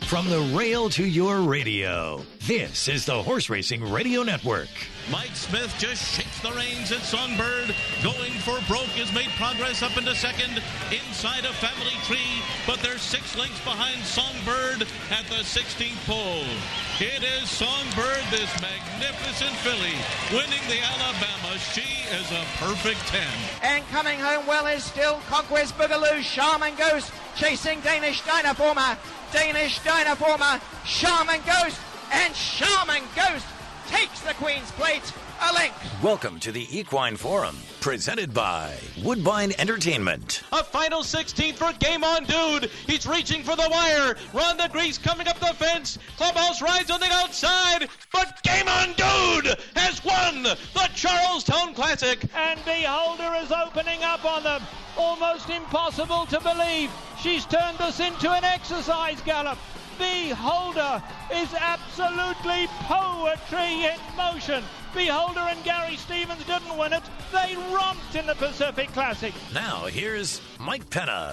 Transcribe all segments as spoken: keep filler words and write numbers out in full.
From the rail to your radio, this is the Horse Racing Radio Network. Mike Smith just shakes the reins at Songbird. Going for broke has made progress up into second inside a family tree, but they're six lengths behind Songbird at the sixteenth pole. It is Songbird, this magnificent filly, winning the Alabama. She is a perfect ten. And coming home well is still Conquest Boogaloo. Charmin Ghost chasing Danish Dynaformer. Danish Dynaformer, Charmin Ghost, and Charmin Ghost takes the Queen's Plate a length. Welcome to the Equine Forum, presented by Woodbine Entertainment. A final sixteenth for Game On Dude. He's reaching for the wire. Ron Grease coming up the fence. Clubhouse rides on the outside, but Game On Dude has won the Charlestown Classic. And Beholder is opening up on them. Almost impossible to believe. She's turned this into an exercise gallop. Beholder is absolutely poetry in motion. Beholder and Gary Stevens didn't win it. They romped in the Pacific Classic. Now, here's Mike Penna.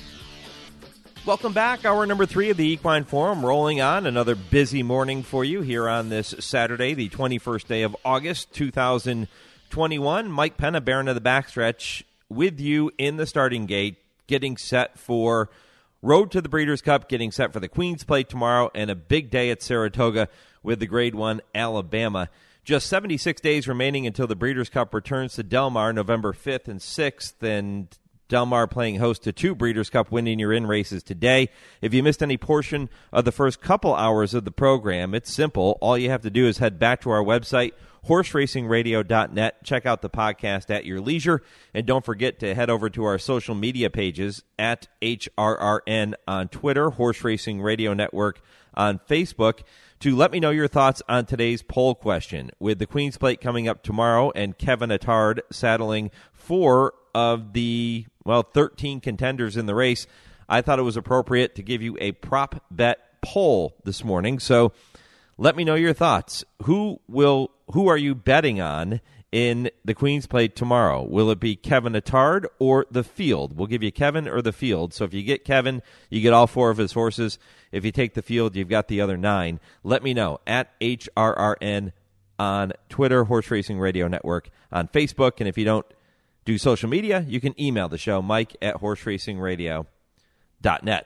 Welcome back. Hour number three of the Equine Forum rolling on. Another busy morning for you here on this Saturday, the twenty-first day of August, two thousand twenty-one. Mike Penna, Baron of the Backstretch, with you in the starting gate, getting set for Road to the Breeders' Cup, getting set for the Queen's Plate tomorrow, and a big day at Saratoga with the Grade one Alabama. Just seventy-six days remaining until the Breeders' Cup returns to Del Mar November fifth and sixth, and Del Mar playing host to two Breeders' Cup Winning Your In races today. If you missed any portion of the first couple hours of the program, it's simple. All you have to do is head back to our website, horse racing radio dot net. Check out the podcast at your leisure. And don't forget to head over to our social media pages at H R R N on Twitter, Horse Racing Radio Network on Facebook, to let me know your thoughts on today's poll question. With the Queen's Plate coming up tomorrow and Kevin Attard saddling four of the, well, thirteen contenders in the race, I thought it was appropriate to give you a prop bet poll this morning. So let me know your thoughts. Who will who are you betting on in the Queen's Plate tomorrow? Will it be Kevin Attard or the field? We'll give you Kevin or the field. So if you get Kevin, you get all four of his horses. If you take the field, you've got the other nine. Let me know at H R R N on Twitter, Horse Racing Radio Network on Facebook. And if you don't do social media, you can email the show, Mike at horse racing radio dot net.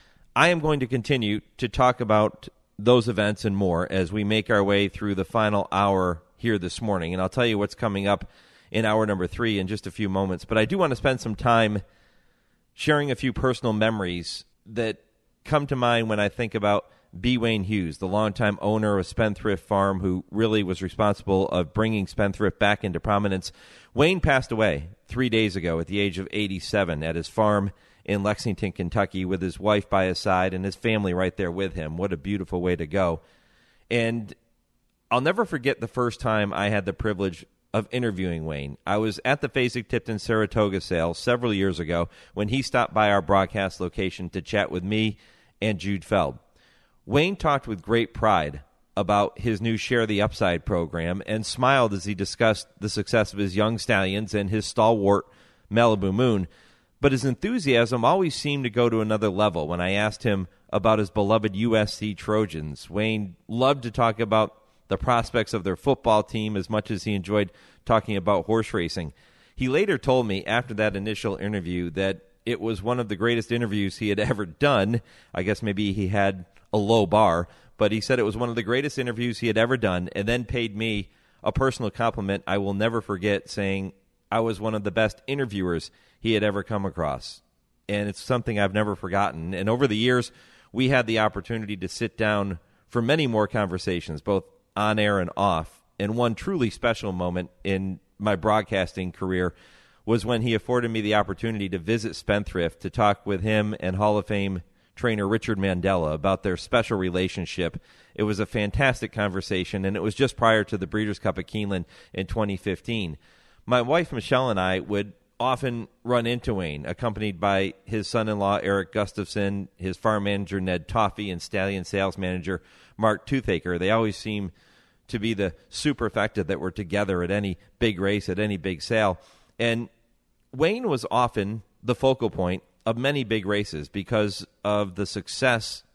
I am going to continue to talk about those events and more as we make our way through the final hour here this morning. And I'll tell you what's coming up in hour number three in just a few moments. But I do want to spend some time sharing a few personal memories that come to mind when I think about B. Wayne Hughes, the longtime owner of Spendthrift Farm, who really was responsible of bringing Spendthrift back into prominence. Wayne passed away three days ago at the age of eighty-seven at his farm in Lexington, Kentucky, with his wife by his side and his family right there with him. What a beautiful way to go. And I'll never forget the first time I had the privilege of interviewing Wayne. I was at the Fasig-Tipton Saratoga sale several years ago when he stopped by our broadcast location to chat with me and Jude Feld. Wayne talked with great pride about his new Share the Upside program and smiled as he discussed the success of his young stallions and his stalwart Malibu Moon. But his enthusiasm always seemed to go to another level when I asked him about his beloved U S C Trojans. Wayne loved to talk about the prospects of their football team as much as he enjoyed talking about horse racing. He later told me after that initial interview that it was one of the greatest interviews he had ever done. I guess maybe he had a low bar, but he said it was one of the greatest interviews he had ever done, and then paid me a personal compliment I will never forget, saying I was one of the best interviewers he had ever come across. And it's something I've never forgotten. And over the years, we had the opportunity to sit down for many more conversations, both on air and off. And one truly special moment in my broadcasting career was when he afforded me the opportunity to visit Spendthrift to talk with him and Hall of Fame trainer Richard Mandela about their special relationship. It was a fantastic conversation, and it was just prior to the Breeders' Cup at Keeneland in twenty fifteen. My wife, Michelle, and I would often run into Wayne, accompanied by his son-in-law, Eric Gustafson, his farm manager, Ned Toffee, and stallion sales manager, Mark Toothaker. They always seem to be the superfecta that were together at any big race, at any big sale. And Wayne was often the focal point of many big races because of the success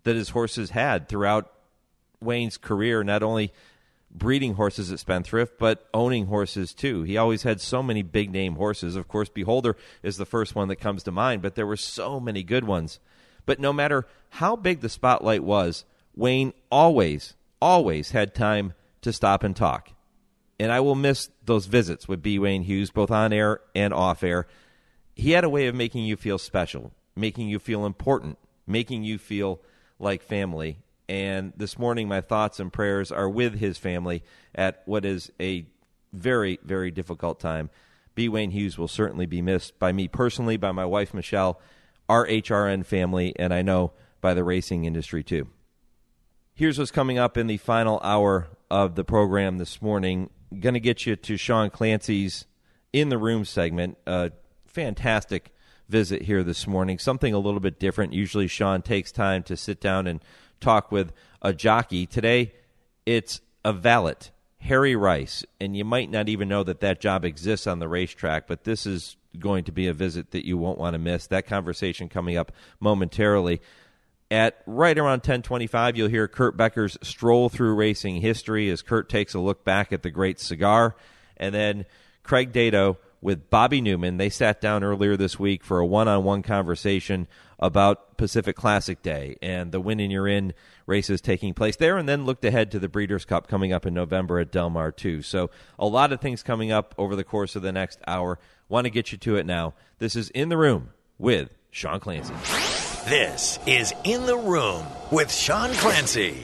that his horses had throughout Wayne's career, not only breeding horses at Spendthrift, but owning horses too. He always had so many big-name horses. Of course, Beholder is the first one that comes to mind, but there were so many good ones. But no matter how big the spotlight was, Wayne always, always had time to stop and talk. And I will miss those visits with B. Wayne Hughes, both on air and off air. He had a way of making you feel special, making you feel important, making you feel like family. And this morning, my thoughts and prayers are with his family at what is a very, very difficult time. B. Wayne Hughes will certainly be missed by me personally, by my wife, Michelle, our H R N family, and I know by the racing industry, too. Here's what's coming up in the final hour of the program this morning. Going to get you to Sean Clancy's In the Room segment. A fantastic visit here this morning. Something a little bit different. Usually Sean takes time to sit down and talk with a jockey. Today, it's a valet, Harry Rice, and you might not even know that that job exists on the racetrack, but this is going to be a visit that you won't want to miss. That conversation coming up momentarily. At right around ten twenty-five, you'll hear Kurt Becker's Stroll Through Racing History as Kurt takes a look back at the great cigar. And then Craig Dato with Bobby Newman. They sat down earlier this week for a one-on-one conversation about Pacific Classic Day and the Win and You're In races taking place there, and then looked ahead to the Breeders' Cup coming up in November at Del Mar, too. So a lot of things coming up over the course of the next hour. Want to get you to it now. This is In the Room with Sean Clancy. This is In the Room with Sean Clancy.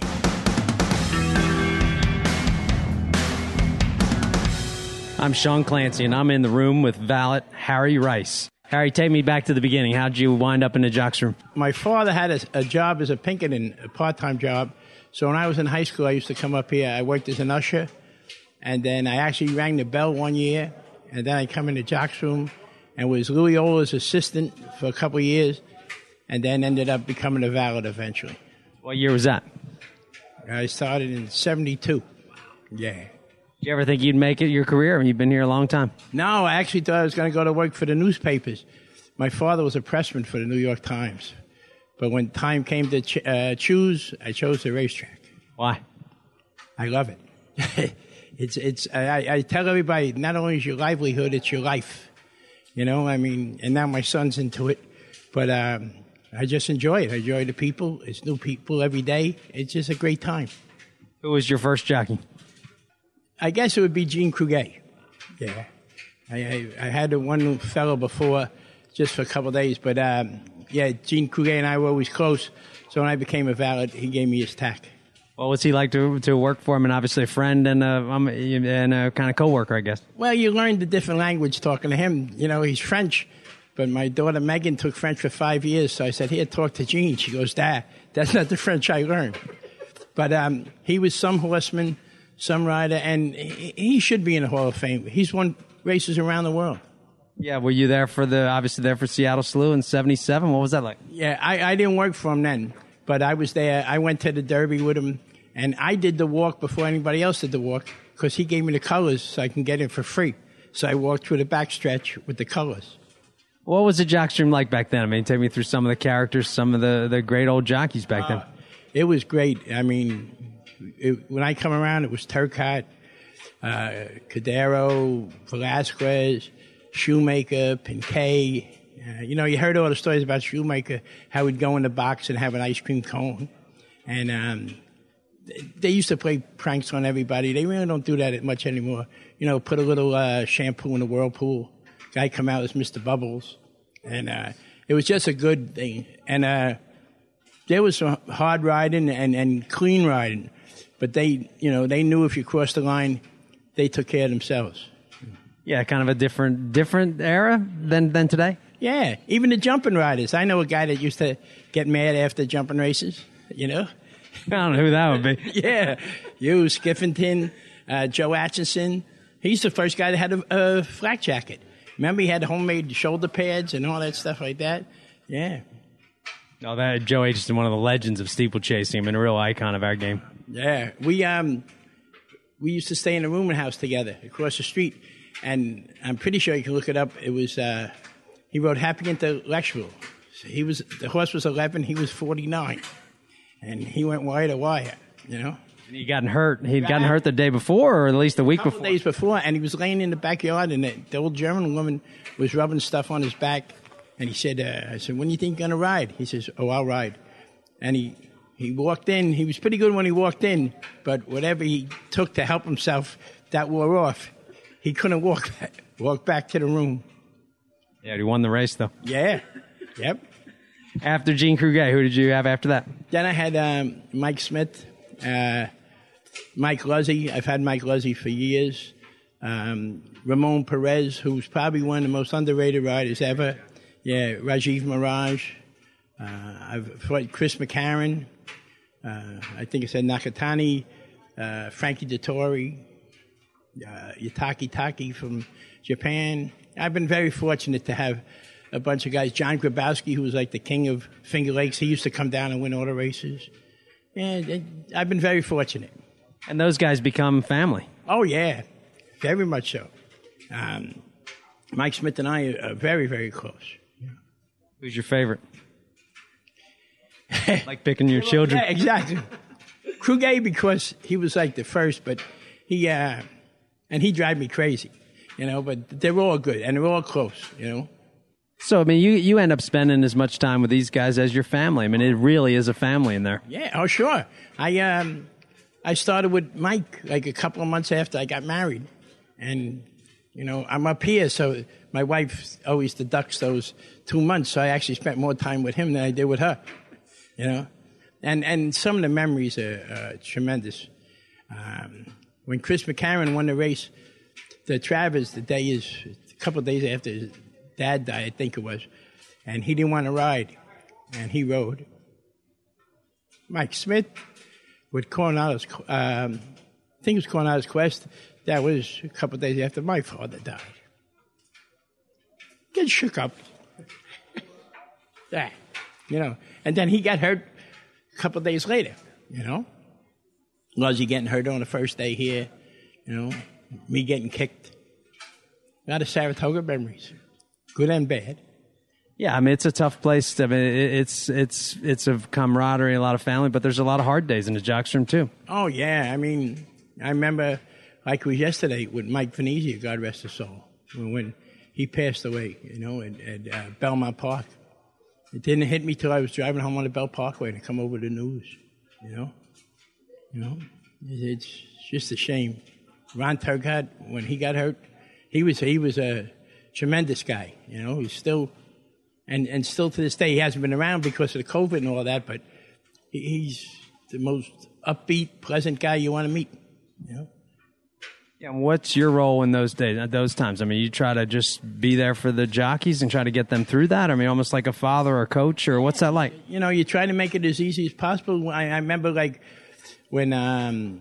I'm Sean Clancy, and I'm in the room with valet Harry Rice. Harry, take me back to the beginning. How'd you wind up in the jocks room? My father had a, a job as a Pinkerton, a part-time job. So when I was in high school, I used to come up here. I worked as an usher, and then I actually rang the bell one year, and then I come in the jocks room and was Louis Ola's assistant for a couple of years, and then ended up becoming a valet eventually. What year was that? I started in seventy-two. Yeah. Did you ever think you'd make it your career? I mean, you've been here a long time. No, I actually thought I was going to go to work for the newspapers. My father was a pressman for the New York Times. But when time came to ch- uh, choose, I chose the racetrack. Why? I love it. it's it's. I, I tell everybody, not only is your livelihood, it's your life. You know, I mean, and now my son's into it. But um, I just enjoy it. I enjoy the people. It's new people every day. It's just a great time. Who was your first jockey? I guess it would be Gene Kruger. Yeah. I, I, I had one fellow before just for a couple of days, but um, yeah, Gene Kruger and I were always close. So when I became a valet, he gave me his tack. Well, what's he like to to work for him? And obviously a friend and a, um, and a kind of co-worker, I guess. Well, you learn the different language talking to him. You know, he's French, but my daughter Megan took French for five years. So I said, here, talk to Gene. She goes, Dad, that's not the French I learned. But um, he was some horseman, some rider, and he should be in the Hall of Fame. He's won races around the world. Yeah, were you there for the, obviously there for Seattle Slew in seventy-seven? What was that like? Yeah, I, I didn't work for him then, but I was there. I went to the Derby with him, and I did the walk before anybody else did the walk because he gave me the colors so I can get it for free. So I walked through the backstretch with the colors. What was the jockstream like back then? I mean, take me through some of the characters, some of the, the great old jockeys back then. Uh, it was great. I mean, It, when I come around, it was Turcotte, uh, Cordero, Velasquez, Shoemaker, Pinkay. Uh, you know, you heard all the stories about Shoemaker, how he'd go in the box and have an ice cream cone. And um, they used to play pranks on everybody. They really don't do that much anymore. You know, put a little uh, shampoo in the whirlpool. Guy come out as Mister Bubbles. And uh, it was just a good thing. And uh, there was some hard riding and, and clean riding. But they, you know, they knew if you crossed the line, they took care of themselves. Yeah, kind of a different different era than, than today? Yeah, even the jumping riders. I know a guy that used to get mad after jumping races, you know? I don't know who that would be. Yeah, you, Skiffington, uh, Joe Atchison. He's the first guy that had a, a flak jacket. Remember he had homemade shoulder pads and all that stuff like that? Yeah. Oh, that Joe Atchison, one of the legends of steeplechasing. I mean, a real icon of our game. Yeah, we um we used to stay in a rooming house together across the street, and I'm pretty sure you can look it up. It was uh, he rode Happy Intellectual. So he was the horse was eleven, he was forty-nine, and he went wire to wire, you know. He'd gotten hurt. He'd gotten hurt the day before, or at least a week a couple before. days before, and he was laying in the backyard, and the, the old German woman was rubbing stuff on his back, and he said, uh, I said, when do you think you're going to ride? He says, oh, I'll ride. And he, he walked in. He was pretty good when he walked in, but whatever he took to help himself, that wore off. He couldn't walk walk back to the room. Yeah, he won the race, though. Yeah, yep. After Gene Kruger, who did you have after that? Then I had um, Mike Smith, uh, Mike Luzzy. I've had Mike Luzzy for years. Um, Ramon Perez, who's probably one of the most underrated riders ever. Yeah, Rajiv Mirage. Uh, I've fought Chris McCarron. Uh, I think I said Nakatani. Uh, Frankie Dettori. Uh, Yataki Taki from Japan. I've been very fortunate to have a bunch of guys. John Grabowski, who was like the king of Finger Lakes. He used to come down and win all the races. And I've been very fortunate. And those guys become family. Oh, yeah. Very much so. Um, Mike Smith and I are very, very close. Yeah. Who's your favorite? Like picking your children? Yeah, exactly. Kruger, because he was like the first, but he, uh, and he drive me crazy, you know, but they're all good, and they're all close, you know. So, I mean, you, you end up spending as much time with these guys as your family. I mean, it really is a family in there. Yeah, oh, sure. I, um, I started with Mike like a couple of months after I got married. And, you know, I'm up here, so my wife always deducts those two months, so I actually spent more time with him than I did with her, you know. And and some of the memories are uh, tremendous. Um, when Chris McCarron won the race, the Travers, the day is a couple of days after his dad died, I think it was, and he didn't want to ride, and he rode. Mike Smith with Coronato's, um, I think it was Coronato's Quest. That was a couple of days after my father died. Get shook up. Yeah, you know. And then he got hurt a couple of days later, you know. Luzzy getting hurt on the first day here, you know. Me getting kicked. A lot of Saratoga memories, good and bad. Yeah, I mean, it's a tough place. I mean, it's it's it's a camaraderie, a lot of family, but there's a lot of hard days in the jockstrom too. Oh yeah, I mean, I remember like it was yesterday with Mike Venezia, God rest his soul, when he passed away, you know, at, at uh, Belmont Park. It didn't hit me till I was driving home on the Bell Parkway to come over the news, you know. You know, it's just a shame. Ron Turcotte, when he got hurt, he was he was a tremendous guy, you know. He's still, and, and still to this day, he hasn't been around because of the COVID and all that, but he's the most upbeat, pleasant guy you want to meet, you know. Yeah, what's your role in those days, at those times? I mean, you try to just be there for the jockeys and try to get them through that? I mean, almost like a father or coach, or what's that like? You know, you try to make it as easy as possible. I, I remember, like, when um,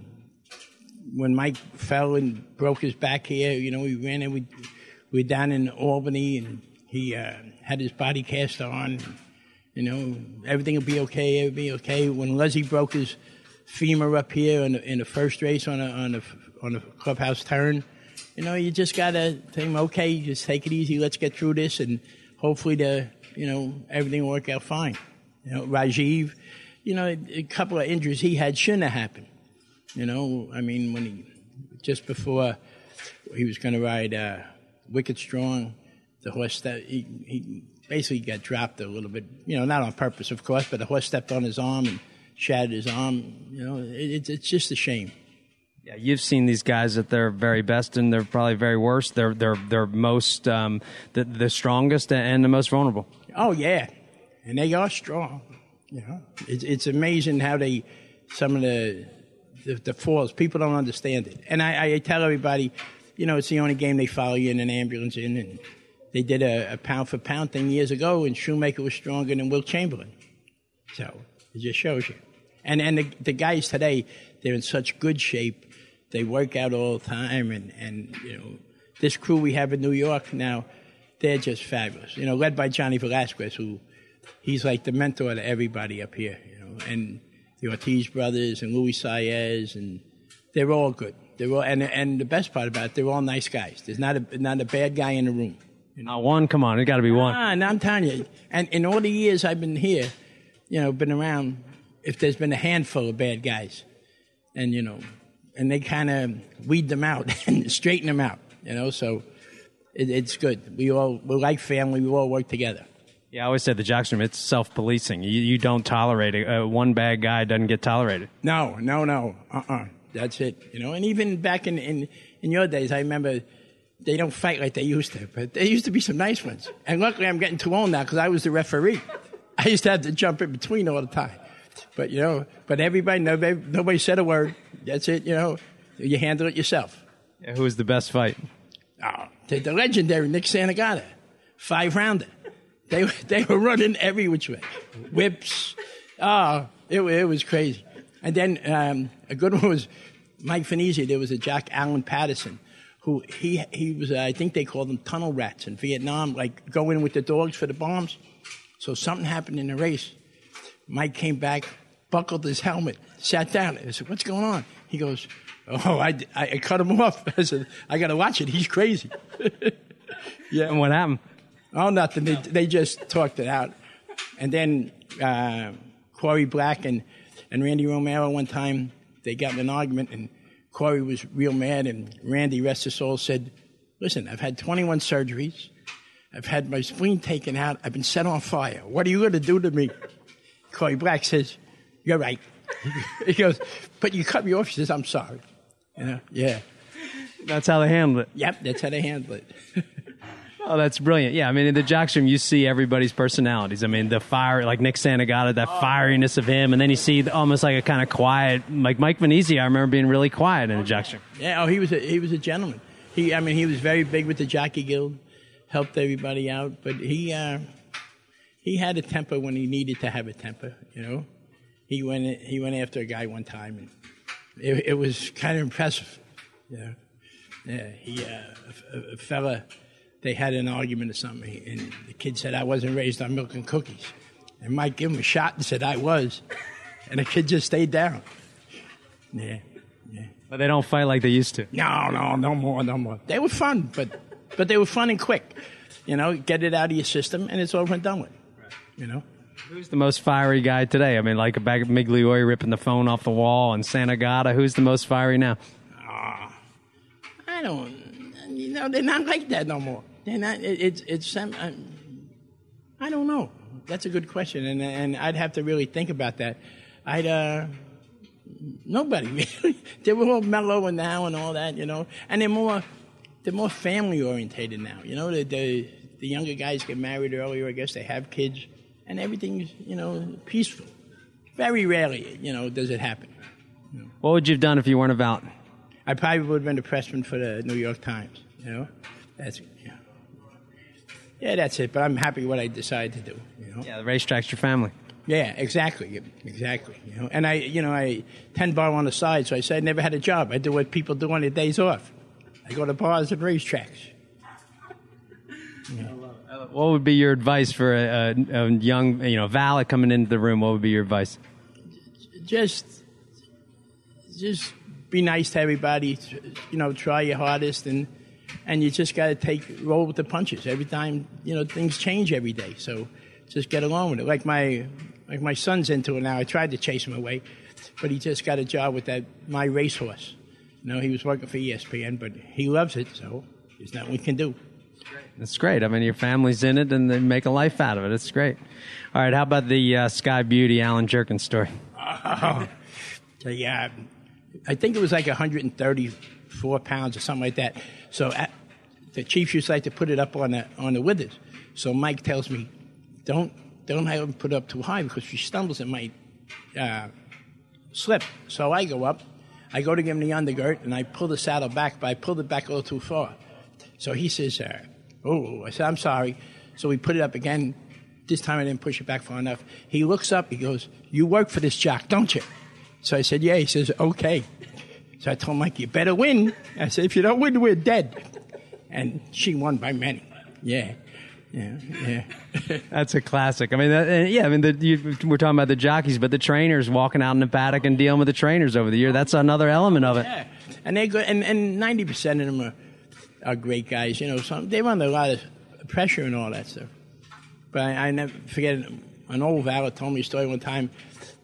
when Mike fell and broke his back here, you know, we ran in, we, we were down in Albany, and he uh, had his body cast on. You know, everything will be okay, everything will be okay. When Luzzy broke his femur up here in the, in the first race on a, on a on a clubhouse turn, you know, you just gotta think, okay, just take it easy, let's get through this, and hopefully the, you know, everything will work out fine. You know, Rajiv, you know, a couple of injuries he had shouldn't have happened. You know, I mean, when he, just before he was going to ride uh, Wicked Strong, the horse, that he, he basically got dropped a little bit, you know, not on purpose, of course, but the horse stepped on his arm and shattered his arm. You know, it, it's just a shame. Yeah, you've seen these guys at their very best, and they're probably very worst. They're they're they're most um, the the strongest and the most vulnerable. Oh yeah, and they are strong. You know, it's it's amazing how they some of the the, the falls. People don't understand it, and I, I tell everybody, you know, it's the only game they follow you in an ambulance in, and they did a, a pound for pound thing years ago, and Shoemaker was stronger than Will Chamberlain. So it just shows you. And and the, the guys today, they're in such good shape. They work out all the time, and, and, you know, this crew we have in New York now, they're just fabulous. You know, led by Johnny Velasquez, who he's like the mentor to everybody up here, you know, and the Ortiz brothers and Luis Saez, and they're all good. They're all, and and the best part about it, they're all nice guys. There's not a not a bad guy in the room. You know? Not one, come on, it got to be one. Ah, and I'm telling you, and in all the years I've been here, you know, been around, if there's been a handful of bad guys, and you know, and they kind of weed them out and straighten them out, you know. So it, it's good. We all we're like family. We all work together. Yeah, I always said the jocks room, it's self-policing. You, you don't tolerate it. Uh, one bad guy doesn't get tolerated. No, no, no. Uh-uh. That's it. You know, and even back in, in, in your days, I remember they don't fight like they used to, but there used to be some nice ones. And luckily I'm getting too old now because I was the referee. I used to have to jump in between all the time. But, you know, but everybody, nobody, nobody said a word. That's it, you know. You handle it yourself. Yeah, who was the best fight? Oh, the, the legendary Nick Santagata, five-rounder. They they were running every which way, whips. Oh, it it was crazy. And then um, a good one was Mike Finizzi. There was a Jack Allen Patterson, who he he was. Uh, I think they called them tunnel rats in Vietnam, like go in with the dogs for the bombs. So something happened in the race. Mike came back, buckled his helmet, sat down. I said, "What's going on?" He goes, "Oh, I, I, I cut him off." I said, "I got to watch it. He's crazy." Yeah. And what happened? Oh, nothing. They, they just talked it out. And then uh, Corey Black and, and Randy Romero one time, they got in an argument, and Corey was real mad, and Randy, rest his soul, said, "Listen, I've had twenty-one surgeries. I've had my spleen taken out. I've been set on fire. What are you going to do to me?" Corey Black says, "You're right." He goes, "But you cut me off." She says, "I'm sorry." You know, yeah. That's how they handle it. Yep, that's how they handle it. Oh, that's brilliant. Yeah, I mean, in the jocks room, you see everybody's personalities. I mean, the fire, like Nick Santagata, that fieriness of him, and then you see almost like a kind of quiet, like Mike Finizzi, I remember being really quiet in the jocks room. Yeah, oh, he was a, he was a gentleman. He, I mean, he was very big with the Jockey Guild, helped everybody out, but he uh, he had a temper when he needed to have a temper, you know. He went he went after a guy one time, and it, it was kind of impressive, you know. Yeah, he, uh, a, a fella... They had an argument or something, and the kid said, "I wasn't raised on milk and cookies." And Mike gave him a shot and said, "I was." And the kid just stayed down. Yeah, yeah. But they don't fight like they used to. No, no, no more, no more. They were fun, but but they were fun and quick. You know, get it out of your system, and it's over and done with. You know? Who's the most fiery guy today? I mean, like a bag of Migliori ripping the phone off the wall and Santagata. Who's the most fiery now? Uh, I don't, you know, they're not like that no more. They're not, it, it's, it's, um, I don't know. That's a good question, and and I'd have to really think about that. I'd, uh, nobody really. They were all mellow and now and all that, you know, and they're more, they're more family orientated now. You know, the, the the younger guys get married earlier. I guess they have kids, and everything's, you know, peaceful. Very rarely, you know, does it happen. You know? What would you have done if you weren't about? I probably would have been a pressman for the New York Times. You know, that's yeah, yeah, that's it. But I'm happy what I decided to do. You know, yeah, the racetrack's your family. Yeah, exactly, exactly. You know, and I, you know, I ten bar on the side, so I said I never had a job. I do what people do on their days off. I go to bars and racetracks. Yeah. What would be your advice for a, a, a young, you know, valet coming into the room? What would be your advice? Just, just be nice to everybody. You know, try your hardest, and and you just got to take roll with the punches. Every time, you know, things change every day. So just get along with it. Like my like my son's into it now. I tried to chase him away, but he just got a job with that My Racehorse. You know, he was working for E S P N, but he loves it. So there's nothing we can do. That's great. I mean, your family's in it, and they make a life out of it. It's great. All right, how about the uh, Sky Beauty Alan Jerkins story? Oh, yeah, I think it was like one hundred thirty-four pounds or something like that. So at, the Chiefs used to like to put it up on the on the withers. So Mike tells me, don't don't have him put it up too high because if she stumbles, it might uh, slip. So I go up. I go to give him the undergirt, and I pull the saddle back, but I pulled it back a little too far. So he says, uh, oh, I said, I'm sorry. So we put it up again. This time I didn't push it back far enough. He looks up. He goes, you work for this jock, don't you? So I said, yeah. He says, okay. So I told Mike, you better win. I said, if you don't win, we're dead. And she won by many. Yeah. Yeah, yeah. That's a classic. I mean, that, yeah, I mean, the, you, we're talking about the jockeys, but the trainers walking out in the paddock and dealing with the trainers over the year, that's another element of it. Yeah. And they go, and, and ninety percent of them are, are great guys. You know, some, they run a lot of pressure and all that stuff. But I, I never forget, an old valet told me a story one time.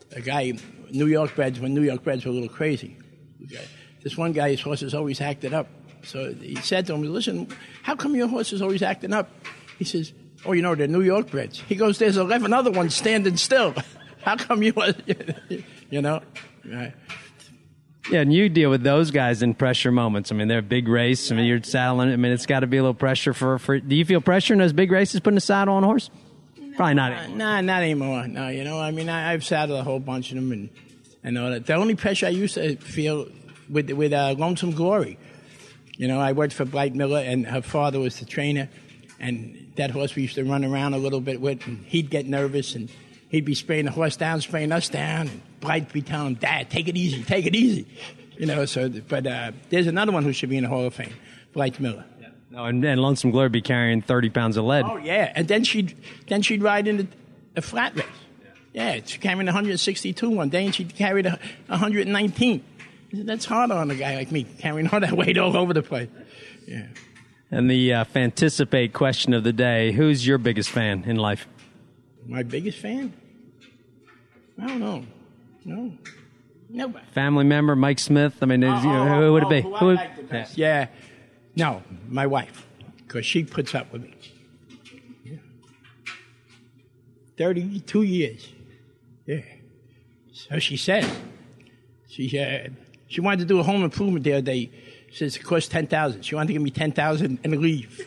a guy, New York breds, when New York breds were a little crazy. This one guy, his horses always acted up. So he said to him, listen, how come your horse is always acting up? He says, oh, you know, they're New York breds. He goes, there's eleven other ones standing still. How come you, you know? Right. Yeah, and you deal with those guys in pressure moments. I mean, they're a big race. I mean, you're saddling. I mean, it's got to be a little pressure for, for. Do you feel pressure in those big races putting a saddle on a horse? Probably not anymore. Nah, not anymore. No, you know, I mean, I, I've saddled a whole bunch of them and, and all that. The only pressure I used to feel with with uh, Lonesome Glory. You know, I worked for Blight Miller, and her father was the trainer, and that horse we used to run around a little bit with, and he'd get nervous, and he'd be spraying the horse down, spraying us down, and Blight be telling him, Dad, take it easy, take it easy. You know, so, but uh, there's another one who should be in the Hall of Fame, Blight Miller. Yeah. No, and, and Lonesome Glory be carrying thirty pounds of lead. Oh, yeah, and then she'd, then she'd ride in a flat race. Yeah, yeah, she carried one hundred sixty-two one day, and she carried one hundred nineteen. That's hard on a guy like me, carrying all that weight all over the place. Yeah. And the uh, Fanticipate question of the day, who's your biggest fan in life? My biggest fan? I don't know. No. Nobody. Family member, Mike Smith? I mean, Oh, you know, oh, who would oh, it be? who I Who would, like the best. Yeah. No, my wife, because she puts up with me. Yeah. thirty-two years. Yeah. So she said. She uh, she wanted to do a home improvement the other day. She says it costs ten thousand dollars. She wanted to give me ten thousand dollars and leave.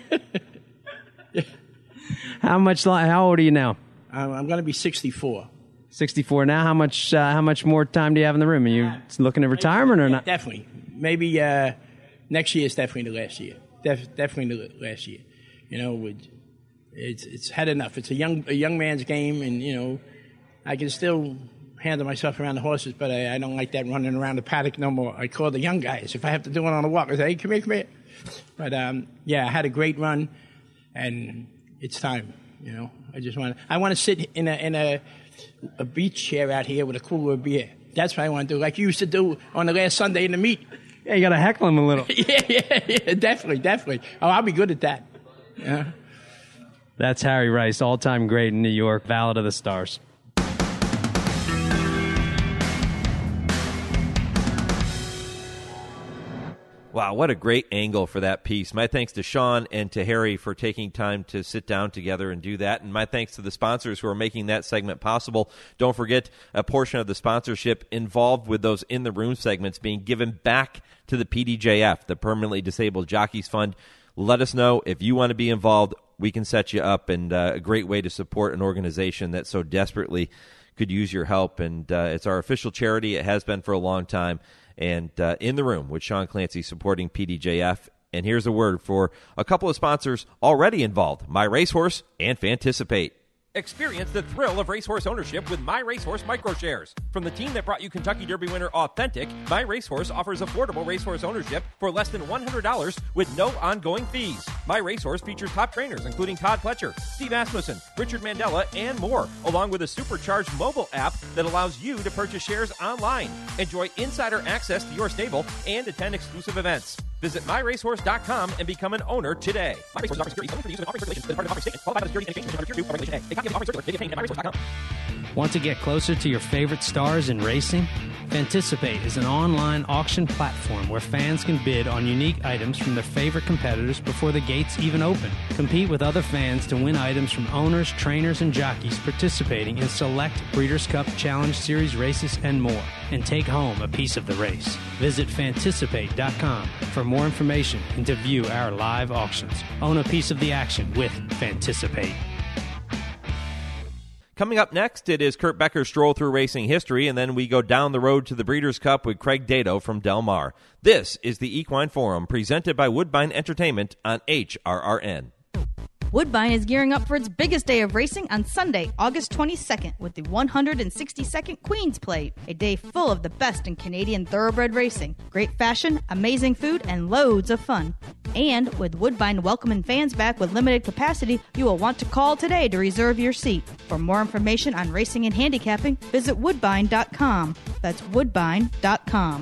How much? How old are you now? I'm, I'm going to be sixty-four. sixty-four now. How much? Uh, how much more time do you have in the room? Are you looking at retirement or Yeah, not? definitely. Maybe uh, next year is definitely the last year. Def- definitely the last year. You know, with, it's it's had enough. It's a young a young man's game, and you know, I can still handle myself around the horses, but I, I don't like that running around the paddock no more. I call the young guys. If I have to do it on a walk, I say, hey, come here, come here. But um, yeah, I had a great run, and it's time. You know, I just want I want to sit in a in a a beach chair out here with a cooler of beer. That's what I want to do, like you used to do on the last Sunday in the meet. Yeah, you got to heckle him a little. yeah, yeah, yeah, definitely, definitely. Oh, I'll be good at that. Yeah. That's Harry Rice, all-time great in New York, Ballad of the Stars. Wow, what a great angle for that piece. My thanks to Sean and to Harry for taking time to sit down together and do that. And my thanks to the sponsors who are making that segment possible. Don't forget, a portion of the sponsorship involved with those in-the-room segments being given back to the P D J F, the Permanently Disabled Jockeys Fund. Let us know if you want to be involved. We can set you up, and uh, a great way to support an organization that so desperately could use your help. And uh, it's our official charity. It has been for a long time. And uh, in the room with Sean Clancy supporting P D J F. And here's a word for a couple of sponsors already involved, My Racehorse and Fanticipate. Experience the thrill of racehorse ownership with My Racehorse Microshares. From the team that brought you Kentucky Derby winner Authentic, My Racehorse offers affordable racehorse ownership for less than one hundred dollars with no ongoing fees. My Racehorse features top trainers including Todd Pletcher, Steve Asmussen, Richard Mandela, and more, along with a supercharged mobile app that allows you to purchase shares online. Enjoy insider access to your stable and attend exclusive events. Visit my racehorse dot com and become an owner today. My Racehorse offers securities only for the use of an offering regulations as part of the offering statement. Qualified by the Securities and Exchange Commission under Tier two of Regulation A. A copy of the offering circular may be obtained at my racehorse dot com. Want to get closer to your favorite stars in racing? Fanticipate is an online auction platform where fans can bid on unique items from their favorite competitors before the gates even open. Compete with other fans to win items from owners, trainers, and jockeys participating in select Breeders' Cup Challenge Series races and more, and take home a piece of the race. Visit Fanticipate dot com for more information and to view our live auctions. Own a piece of the action with Fanticipate. Coming up next, it is Kurt Becker's stroll through racing history, and then we go down the road to the Breeders' Cup with Craig Dato from Del Mar. This is the Equine Forum, presented by Woodbine Entertainment on H R R N. Woodbine is gearing up for its biggest day of racing on Sunday, August twenty-second, with the one hundred sixty-second Queen's Plate, a day full of the best in Canadian thoroughbred racing. Great fashion, amazing food, and loads of fun. And with Woodbine welcoming fans back with limited capacity, you will want to call today to reserve your seat. For more information on racing and handicapping, visit woodbine dot com. That's woodbine dot com.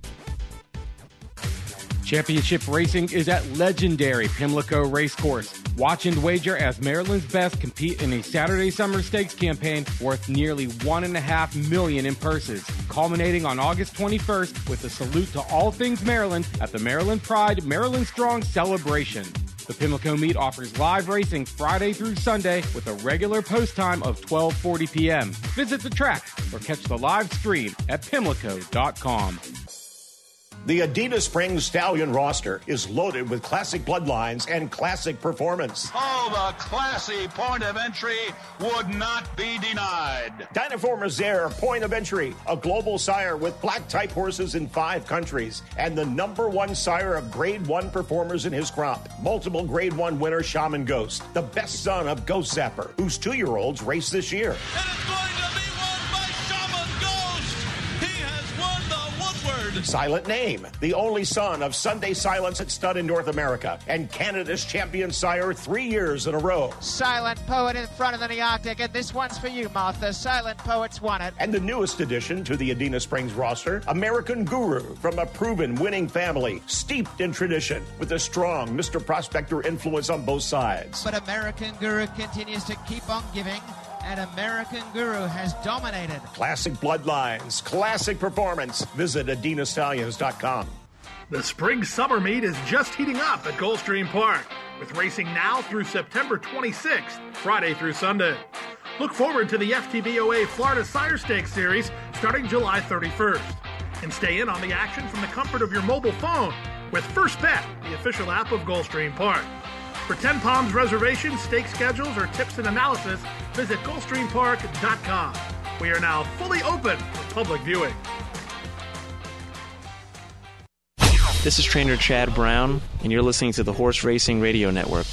Championship racing is at legendary Pimlico Racecourse. Watch and wager as Maryland's best compete in a Saturday Summer Stakes campaign worth nearly one and a half million in purses, culminating on August twenty-first with a salute to all things Maryland at the Maryland Pride Maryland Strong celebration. The Pimlico Meet offers live racing Friday through Sunday with a regular post time of twelve forty p.m. Visit the track or catch the live stream at pimlico dot com. The Adidas Springs Stallion roster is loaded with classic bloodlines and classic performance. Oh, the classy point of entry would not be denied. Dynafor Reserve Point of Entry, a global sire with black-type horses in five countries, and the number one sire of Grade One performers in his crop. Multiple Grade One winner Shaman Ghost, the best son of Ghost Zapper, whose two-year-olds race this year. And it's going to be won by Shaman Ghost. He has won the Woodward. Silent Name, the only son of Sunday Silence at Stud in North America, and Canada's champion sire three years in a row. Silent Poet in front of the Nearctic, and this one's for you, Martha. Silent Poet's won it. And the newest addition to the Adidas Springs roster, American Guru, from a proven winning family, steeped in tradition, with a strong Mister Prospector influence on both sides. But American Guru continues to keep on giving, and American Guru has dominated. Classic bloodlines, classic performance. Visit Adina Stallions dot com. The spring summer meet is just heating up at Gulfstream Park, with racing now through September twenty-sixth, Friday through Sunday. Look forward to the F T B O A Florida Sire Stakes Series starting July thirty-first. And stay in on the action from the comfort of your mobile phone with First Bet, the official app of Gulfstream Park. For Ten Palms reservations, stake schedules, or tips and analysis, visit Gulfstream Park dot com. We are now fully open for public viewing. This is trainer Chad Brown, and you're listening to the Horse Racing Radio Network.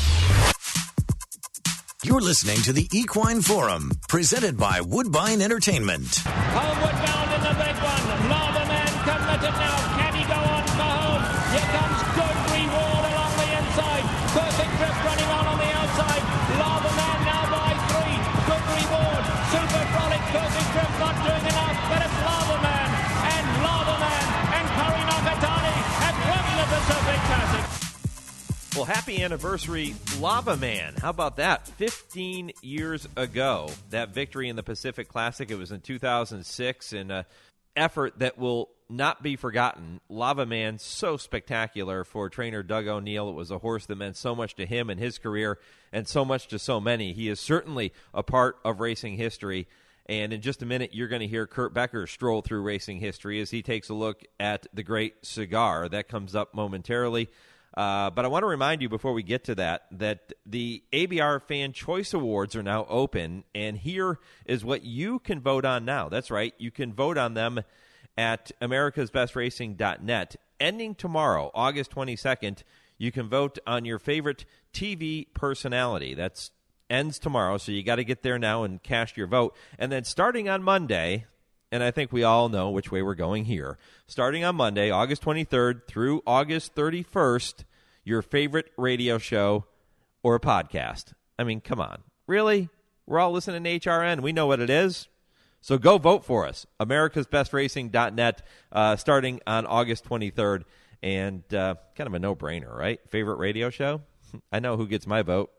You're listening to the Equine Forum, presented by Woodbine Entertainment. Homeward bound in the big one. Lava Man committed now. Can he go on for home? Here comes Good Reward along the inside. Perfect Drift running on on the outside. Lava Man now by three. Good Reward. Super Frolic. Perfect Drift not doing enough, but it's Lava Man and Lava Man and Kari Nakatani have won the Pacific Classic. Well, happy anniversary, Lava Man. How about that? fifteen years ago, that victory in the Pacific Classic. It was in two thousand six, in an effort that will not be forgotten. Lava Man, so spectacular for trainer Doug O'Neill. It was a horse that meant so much to him and his career, and so much to so many. He is certainly a part of racing history. And in just a minute, you're going to hear Kurt Becker stroll through racing history as he takes a look at the Great Cigar. That comes up momentarily. Uh, but I want to remind you before we get to that, that the A B R Fan Choice Awards are now open, and here is what you can vote on now. That's right. You can vote on them at americas best racing dot net. Ending tomorrow, August twenty-second, you can vote on your favorite T V personality. That's ends tomorrow, so you got to get there now and cast your vote. And then starting on Monday, and I think we all know which way we're going here, starting on Monday, August twenty-third through August thirty-first, your favorite radio show or podcast. I mean, come on. Really? We're all listening to H R N. We know what it is. So go vote for us. americas best racing dot net, uh, starting on August twenty-third. And uh, kind of a no-brainer, right? Favorite radio show? I know who gets my vote.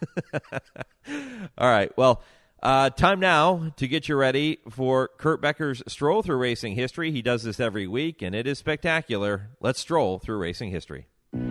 All right. Well, uh, time now to get you ready for Kurt Becker's stroll through racing history. He does this every week, and it is spectacular. Let's stroll through racing history.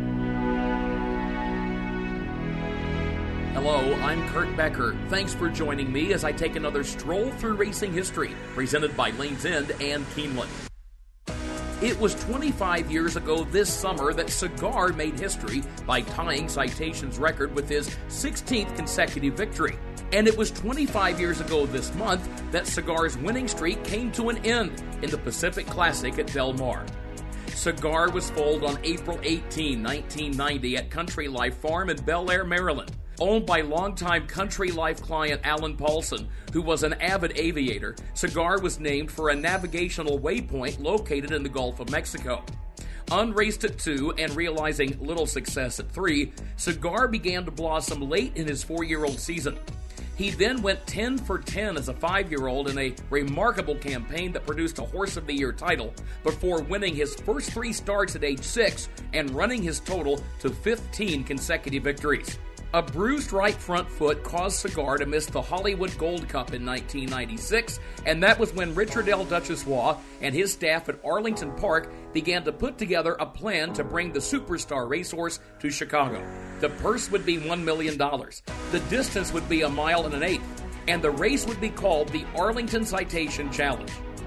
Hello, I'm Kurt Becker. Thanks for joining me as I take another stroll through racing history, presented by Lane's End and Keeneland. It was twenty-five years ago this summer that Cigar made history by tying Citation's record with his sixteenth consecutive victory. And it was twenty-five years ago this month that Cigar's winning streak came to an end in the Pacific Classic at Del Mar. Cigar was foaled on April eighteenth, nineteen ninety at Country Life Farm in Bel Air, Maryland. Owned by longtime Country Life client Alan Paulson, who was an avid aviator, Cigar was named for a navigational waypoint located in the Gulf of Mexico. Unraced at two and realizing little success at three, Cigar began to blossom late in his four-year-old season. He then went ten for ten as a five-year-old in a remarkable campaign that produced a Horse of the Year title before winning his first three starts at age six and running his total to fifteen consecutive victories. A bruised right front foot caused Cigar to miss the Hollywood Gold Cup in nineteen ninety-six, and that was when Richard L. Duchossois and his staff at Arlington Park began to put together a plan to bring the superstar racehorse to Chicago. The purse would be one million dollars, the distance would be a mile and an eighth, and the race would be called the Arlington Citation Challenge.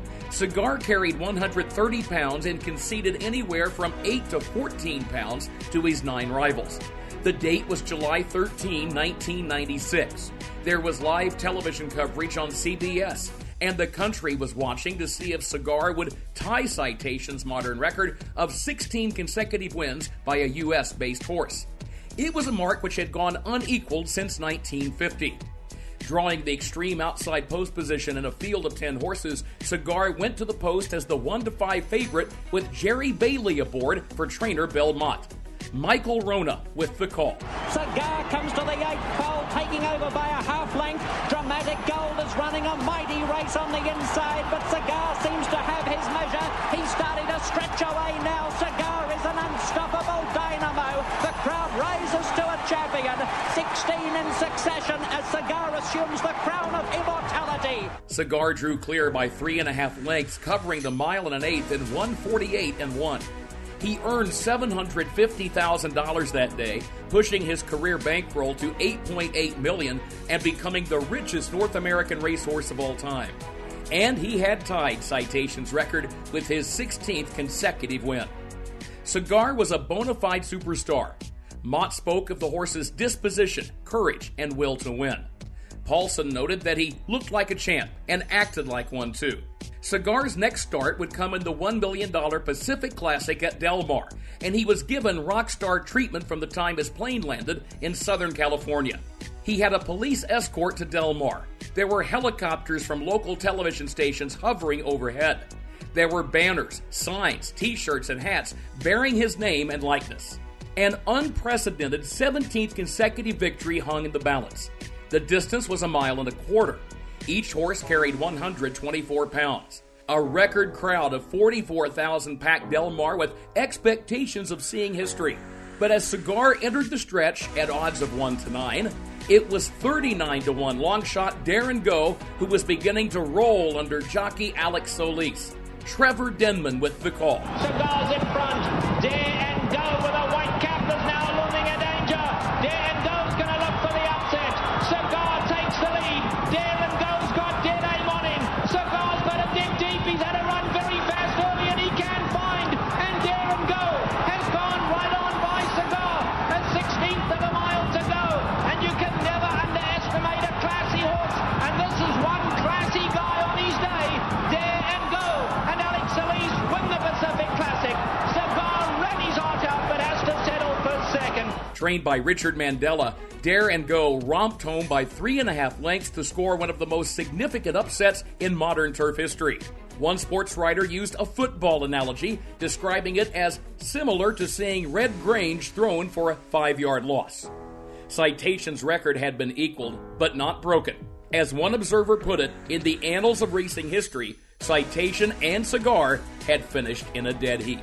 Cigar carried one hundred thirty pounds and conceded anywhere from eight to fourteen pounds to his nine rivals. The date was July thirteenth, nineteen ninety-six. There was live television coverage on C B S, and the country was watching to see if Cigar would tie Citation's modern record of sixteen consecutive wins by a U S-based horse. It was a mark which had gone unequaled since nineteen fifty. Drawing the extreme outside post position in a field of ten horses, Cigar went to the post as the one to five favorite with Jerry Bailey aboard for trainer Belmont. Michael Rona with the call. Cigar comes to the eighth pole, taking over by a half length. Dramatic Gold is running a mighty race on the inside, but Cigar seems to have his measure. He's starting to stretch away now. Cigar is an unstoppable dynamo. The crowd raises to a champion. sixteen in succession as Cigar assumes the crown of immortality. Cigar drew clear by three and a half lengths, covering the mile and an eighth in one forty-eight and one. He earned seven hundred fifty thousand dollars that day, pushing his career bankroll to eight point eight million dollars and becoming the richest North American racehorse of all time. And he had tied Citation's record with his sixteenth consecutive win. Cigar was a bona fide superstar. Mott spoke of the horse's disposition, courage, and will to win. Paulson noted that he looked like a champ and acted like one too. Cigar's next start would come in the one million dollars Pacific Classic at Del Mar, and he was given rock star treatment from the time his plane landed in Southern California. He had a police escort to Del Mar. There were helicopters from local television stations hovering overhead. There were banners, signs, t-shirts, and hats bearing his name and likeness. An unprecedented seventeenth consecutive victory hung in the balance. The distance was a mile and a quarter. Each horse carried one hundred twenty-four pounds. A record crowd of forty-four thousand packed Del Mar with expectations of seeing history. But as Cigar entered the stretch at odds of one to nine, it was thirty-nine to one long shot Darren Go, who was beginning to roll under jockey Alex Solis. Trevor Denman with the call. Cigar's in front. Dare and Go with a white cap is now looming a danger. Dare and Go's going to look for the upset. Cigar takes the lead. Dare and Go's got dead aim on him. Cigar's got him dead deep. He's had a run very fast early and he can find. And Dare and Go has gone right on by Cigar. A sixteenth of a mile to go. And you can never underestimate a classy horse. And this is one classy guy on his day. Dare and Go. And Alex Solis win the Pacific Classic. Cigar ran his heart out but has to settle for second. Trained by Richard Mandella, Dare and Go romped home by three and a half lengths to score one of the most significant upsets in modern turf history. One sports writer used a football analogy, describing it as similar to seeing Red Grange thrown for a five-yard loss. Citation's record had been equaled, but not broken. As one observer put it, in the annals of racing history, Citation and Cigar had finished in a dead heat.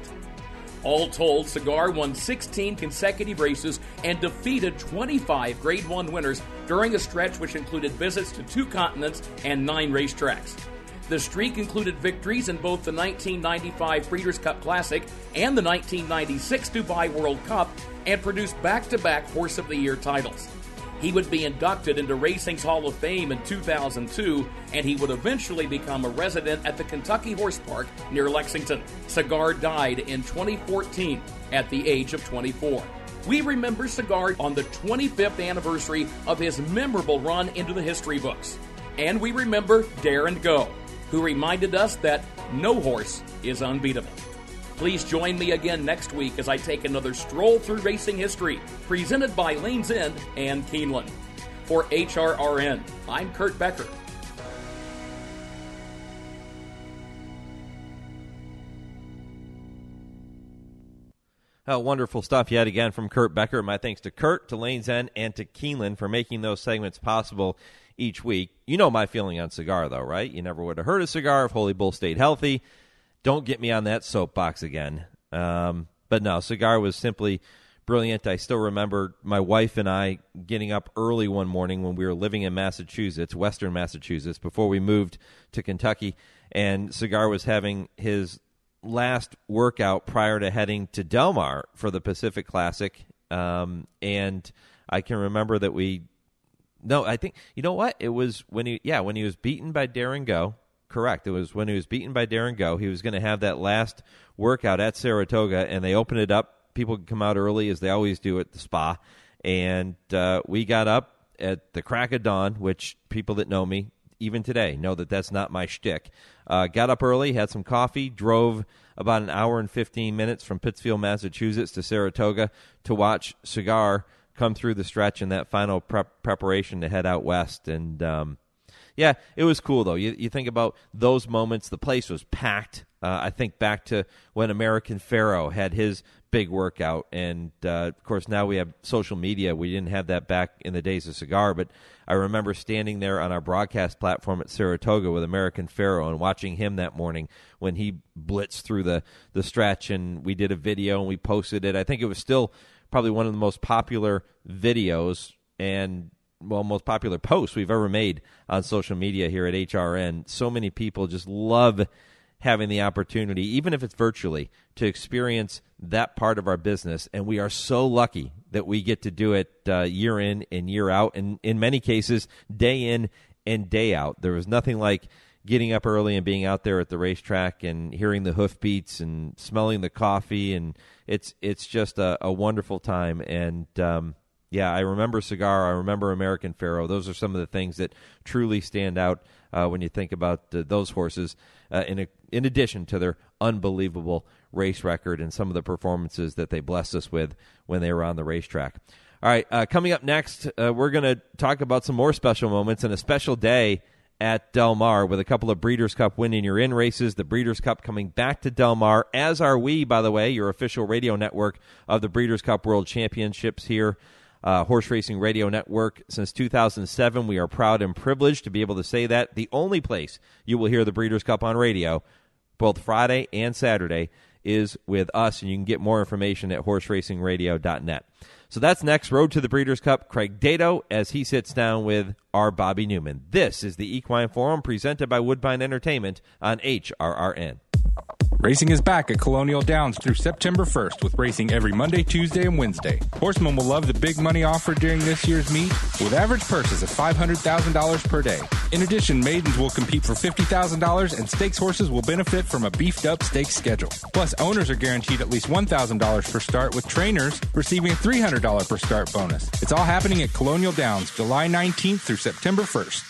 All told, Cigar won sixteen consecutive races and defeated twenty-five Grade one winners during a stretch which included visits to two continents and nine racetracks. The streak included victories in both the nineteen ninety-five Breeders' Cup Classic and the nineteen ninety-six Dubai World Cup and produced back-to-back Horse of the Year titles. He would be inducted into Racing's Hall of Fame in two thousand two, and he would eventually become a resident at the Kentucky Horse Park near Lexington. Cigar died in twenty fourteen at the age of twenty-four. We remember Cigar on the twenty-fifth anniversary of his memorable run into the history books. And we remember Dare and Go, who reminded us that no horse is unbeatable. Please join me again next week as I take another stroll through racing history, presented by Lane's End and Keeneland. For H R R N, I'm Kurt Becker. Oh, wonderful stuff yet again from Kurt Becker. My thanks to Kurt, to Lane's End, and to Keeneland for making those segments possible each week. You know my feeling on Cigar, though, right? You never would have heard a Cigar if Holy Bull stayed healthy. Don't get me on that soapbox again. Um, but no, Cigar was simply brilliant. I still remember my wife and I getting up early one morning when we were living in Massachusetts, Western Massachusetts, before we moved to Kentucky, and Cigar was having his last workout prior to heading to Del Mar for the Pacific Classic. Um, and I can remember that we, no, I think, you know what? It was when he, yeah, when he was beaten by Darren Go. Correct. It was when he was beaten by Darren Go. He was going to have that last workout at Saratoga, and they opened it up. People could come out early, as they always do at the spa. And uh, we got up at the crack of dawn, which people that know me, even today, know that that's not my shtick. Uh, got up early, had some coffee, drove about an hour and fifteen minutes from Pittsfield, Massachusetts to Saratoga to watch Cigar come through the stretch in that final prep preparation to head out west. And, um, yeah, it was cool, though. You, you think about those moments. The place was packed. Uh, I think back to when American Pharoah had his big workout. And, uh, of course, now we have social media. We didn't have that back in the days of Cigar. But I remember standing there on our broadcast platform at Saratoga with American Pharoah and watching him that morning when he blitzed through the, the stretch. And we did a video and we posted it. I think it was still probably one of the most popular videos and well, most popular posts we've ever made on social media here at H R N. So many people just love having the opportunity, even if it's virtually, to experience that part of our business. And we are so lucky that we get to do it uh, year in and year out, and in many cases, day in and day out. There was nothing like getting up early and being out there at the racetrack and hearing the hoof beats and smelling the coffee. And it's it's just a, a wonderful time. And, um, yeah, I remember Cigar. I remember American Pharoah. Those are some of the things that truly stand out uh, when you think about uh, those horses, uh, in, a, in addition to their unbelievable race record and some of the performances that they blessed us with when they were on the racetrack. All right, uh, coming up next, uh, we're going to talk about some more special moments and a special day at Del Mar with a couple of Breeders' Cup win-in-your-in races. The Breeders' Cup coming back to Del Mar, as are we, by the way, your official radio network of the Breeders' Cup World Championships here. Uh, Horse Racing Radio Network since two thousand seven. We are proud and privileged to be able to say that. The only place you will hear the Breeders' Cup on radio, both Friday and Saturday, is with us, and you can get more information at horse racing radio dot net. So that's next. Road to the Breeders' Cup. Craig Dato as he sits down with our Bobby Newman. This is the Equine Forum presented by Woodbine Entertainment on H R R N. Racing is back at Colonial Downs through September first with racing every Monday, Tuesday, and Wednesday. Horsemen will love the big money offered during this year's meet with average purses of five hundred thousand dollars per day. In addition, maidens will compete for fifty thousand dollars and stakes horses will benefit from a beefed-up stakes schedule. Plus, owners are guaranteed at least one thousand dollars per start, with trainers receiving a three hundred dollars per start bonus. It's all happening at Colonial Downs, July nineteenth through September first.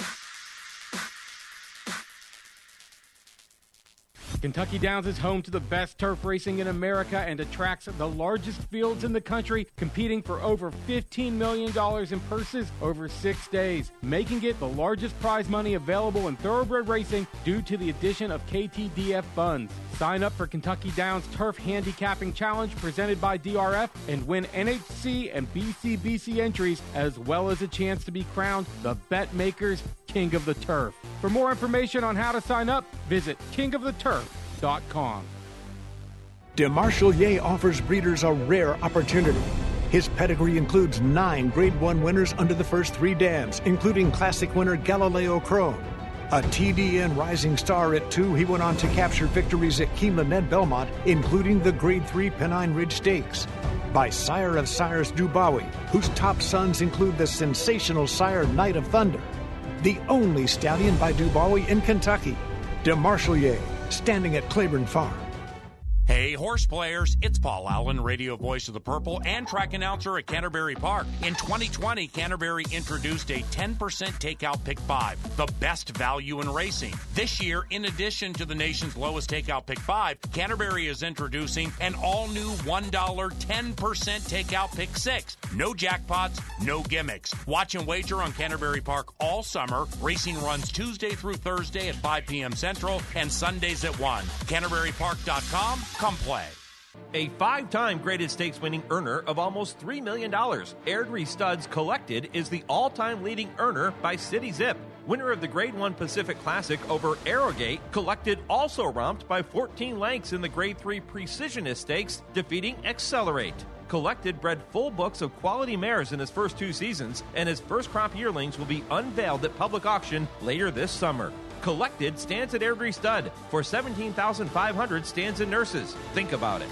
Kentucky Downs is home to the best turf racing in America and attracts the largest fields in the country, competing for over fifteen million dollars in purses over six days, making it the largest prize money available in thoroughbred racing due to the addition of K T D F funds. Sign up for Kentucky Downs Turf Handicapping Challenge presented by D R F and win N H C and B C B C entries, as well as a chance to be crowned the Bet Makers King of the Turf. For more information on how to sign up, visit king of the turf dot com. DeMarshall offers breeders a rare opportunity. His pedigree includes nine Grade one winners under the first three dams, including Classic winner Galileo Crone. A T D N rising star at two, he went on to capture victories at Keeneland and Belmont, including the Grade three Pennine Ridge Stakes. By Sire of Sires Dubawi, whose top sons include the sensational sire Knight of Thunder. The only stallion by Dubawi in Kentucky, DeMarshall, standing at Claiborne Farm. Hey, horse players, it's Paul Allen, radio voice of the Purple and track announcer at Canterbury Park. In twenty twenty, Canterbury introduced a ten percent takeout pick five, the best value in racing. This year, in addition to the nation's lowest takeout pick five, Canterbury is introducing an all-new one dollar ten percent takeout pick six. No jackpots, no gimmicks. Watch and wager on Canterbury Park all summer. Racing runs Tuesday through Thursday at five p.m. Central and Sundays at one. Canterbury Park dot com. Come play. A five-time graded stakes winning earner of almost three million dollars, Airdrie Studs Collected is the all-time leading earner by City Zip. Winner of the Grade one Pacific Classic over Arrogate, Collected also romped by fourteen lengths in the Grade three Precisionist Stakes, defeating Accelerate. Collected bred full books of quality mares in his first two seasons, and his first crop yearlings will be unveiled at public auction later this summer. Collected stands at Airdrie Stud for seventeen thousand five hundred stands and nurses. Think about it.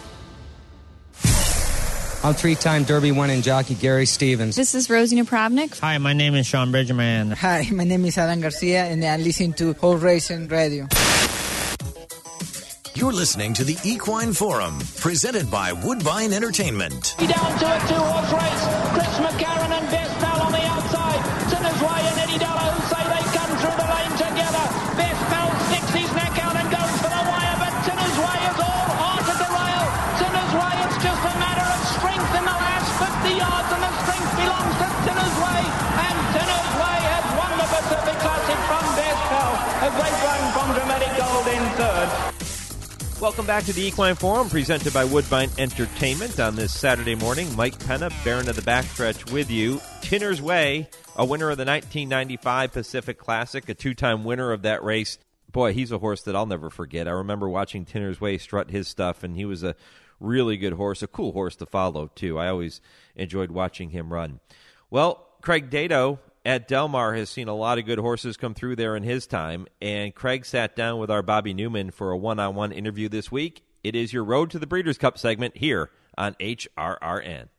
I'm three-time Derby winning jockey Gary Stevens. This is Rosie Napravnik. Hi, my name is Sean Bridgerman. Hi, my name is Alan Garcia, and I listen to Horse Racing Radio. You're listening to the Equine Forum, presented by Woodbine Entertainment. Down to a two-horse race. Chris McCarron and Best Pal on the outside. Sinners Way and Eddie Dollar who say they come through the lane together. Best Pal sticks his neck out and goes for the wire, but Sinners Way is all hard to derail. Sinners Way, it's just a matter of strength in the last fifty yards, and the strength belongs to Sinners Way. And Sinners Way has won the Pacific Classic from Best Pal. A great run from Dramatic Gold in third. Welcome back to the Equine Forum, presented by Woodbine Entertainment on this Saturday morning. Mike Penna, Baron of the Backstretch with you. Tinner's Way, a winner of the nineteen ninety-five Pacific Classic, a two-time winner of that race. Boy, he's a horse that I'll never forget. I remember watching Tinner's Way strut his stuff, and he was a really good horse, a cool horse to follow, too. I always enjoyed watching him run. Well, Craig Dato at Del Mar has seen a lot of good horses come through there in his time, and Craig sat down with our Bobby Newman for a one-on-one interview this week. It is your Road to the Breeders' Cup segment here on H R R N.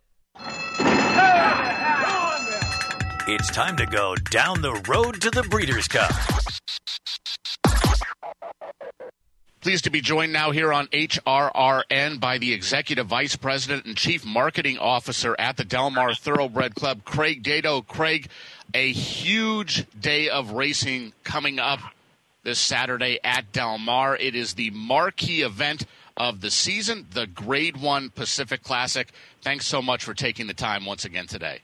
It's time to go down the road to the Breeders' Cup. Pleased to be joined now here on H R R N by the Executive Vice President and Chief Marketing Officer at the Del Mar Thoroughbred Club, Craig Dato. Craig, a huge day of racing coming up this Saturday at Del Mar. It is the marquee event of the season, the Grade One Pacific Classic. Thanks so much for taking the time once again today.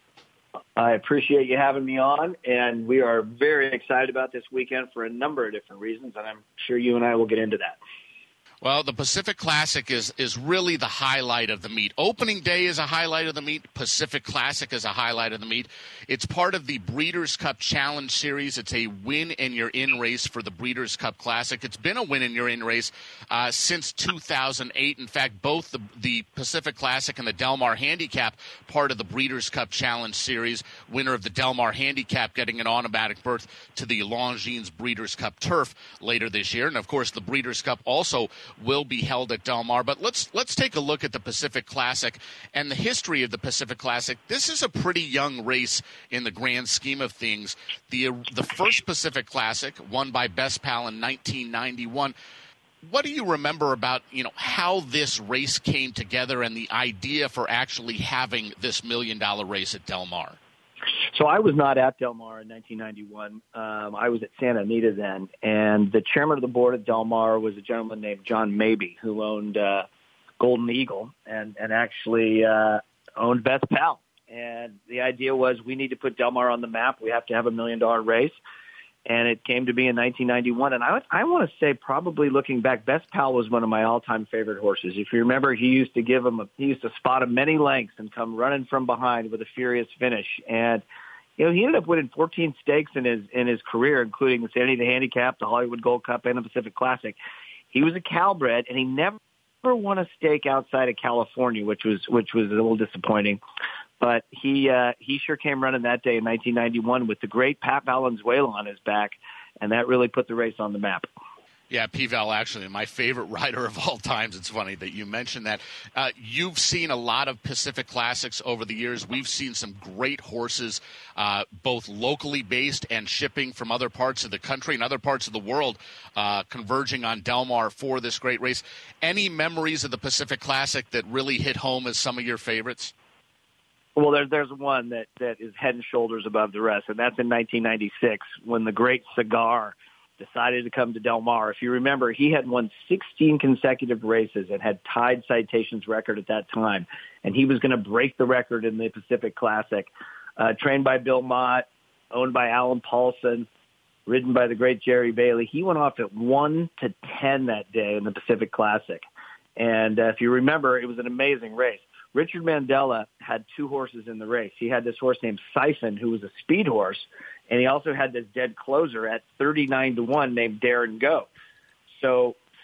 I appreciate you having me on, and we are very excited about this weekend for a number of different reasons, and I'm sure you and I will get into that. Well, the Pacific Classic is is really the highlight of the meet. Opening day is a highlight of the meet. Pacific Classic is a highlight of the meet. It's part of the Breeders' Cup Challenge Series. It's a win-and-you're-in race for the Breeders' Cup Classic. It's been a win-and-you're-in race uh, since two thousand eight. In fact, both the, the Pacific Classic and the Del Mar Handicap, part of the Breeders' Cup Challenge Series. Winner of the Del Mar Handicap getting an automatic berth to the Longines Breeders' Cup Turf later this year. And, of course, the Breeders' Cup also will be held at Del Mar. But let's let's take a look at the Pacific Classic and the history of the Pacific Classic. This is a pretty young race in the grand scheme of things. The the first Pacific Classic, won by Best Pal in nineteen ninety-one. What do you remember about, you know, how this race came together and the idea for actually having this million-dollar race at Del Mar? So I was not at Del Mar in nineteen ninety-one. Um, I was at Santa Anita then, and the chairman of the board at Del Mar was a gentleman named John Mabey, who owned uh, Golden Eagle and, and actually uh, owned Best Pal. And the idea was we need to put Del Mar on the map. We have to have a million-dollar race. And it came to be in nineteen ninety-one. And I, I want to say, probably looking back, Best Pal was one of my all-time favorite horses. If you remember, he used to give him, a, he used to spot him many lengths and come running from behind with a furious finish. And you know, he ended up winning fourteen stakes in his in his career, including the Sandy the Handicap, the Hollywood Gold Cup, and the Pacific Classic. He was a Calbred, and he never won a stake outside of California, which was which was a little disappointing. But he uh, he sure came running that day in nineteen ninety-one with the great Pat Valenzuela on his back, and that really put the race on the map. Yeah, P-Val, actually, my favorite rider of all times. It's funny that you mentioned that. Uh, you've seen a lot of Pacific Classics over the years. We've seen some great horses, uh, both locally based and shipping from other parts of the country and other parts of the world, uh, converging on Del Mar for this great race. Any memories of the Pacific Classic that really hit home as some of your favorites? Well, there, there's one that, that is head and shoulders above the rest, and that's in nineteen ninety-six when the great Cigar decided to come to Del Mar. If you remember, he had won sixteen consecutive races and had tied Citation's record at that time, and he was going to break the record in the Pacific Classic. Uh, trained by Bill Mott, owned by Alan Paulson, ridden by the great Jerry Bailey. He went off at one to ten that day in the Pacific Classic. And uh, if you remember, it was an amazing race. Richard Mandela had two horses in the race. He had this horse named Siphon, who was a speed horse, and he also had this dead closer at thirty-nine to one named Darren Go. So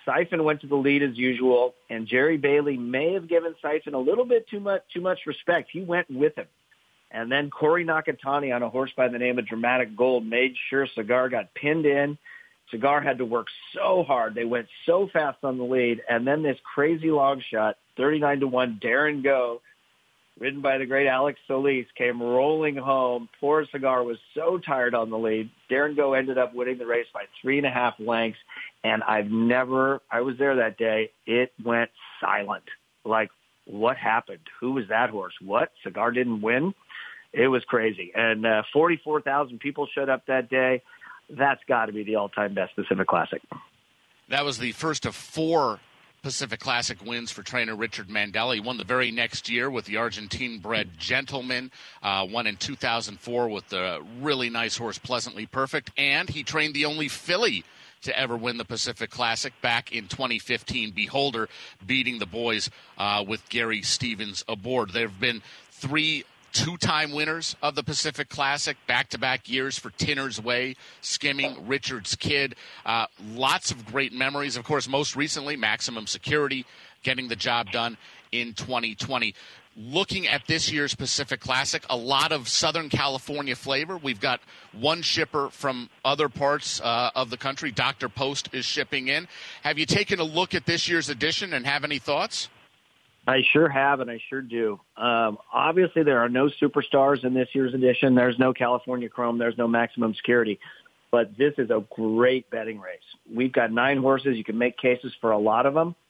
Siphon went to the lead as usual, and Jerry Bailey may have given Siphon a little bit too much too much respect. He went with him. And then Corey Nakatani on a horse by the name of Dramatic Gold made sure Cigar got pinned in. Cigar had to work so hard. They went so fast on the lead. And then this crazy long shot, thirty-nine to one, Darren Go, ridden by the great Alex Solis, came rolling home. Poor Cigar was so tired on the lead. Darren Go ended up winning the race by three and a half lengths. And I've never, I was there that day, it went silent. Like, what happened? Who was that horse? What? Cigar didn't win? It was crazy. And uh, forty-four thousand people showed up that day. That's got to be the all-time best Pacific Classic. That was the first of four Pacific Classic wins for trainer Richard Mandella. He won the very next year with the Argentine-bred Gentleman, uh, won in two thousand four with the really nice horse Pleasantly Perfect, and he trained the only filly to ever win the Pacific Classic back in twenty fifteen, Beholder, beating the boys uh, with Gary Stevens aboard. There have been three two-time winners of the Pacific Classic, back-to-back years for Tinner's Way, Skimming, Richard's Kid. Uh, lots of great memories. Of course, most recently, Maximum Security getting the job done in twenty twenty. Looking at this year's Pacific Classic, a lot of Southern California flavor. We've got one shipper from other parts uh, of the country. Doctor Post is shipping in. Have you taken a look at this year's edition and have any thoughts? I sure have, and I sure do. Um, obviously, there are no superstars in this year's edition. There's no California Chrome. There's no Maximum Security. But this is a great betting race. We've got nine horses. You can make cases for a lot of them.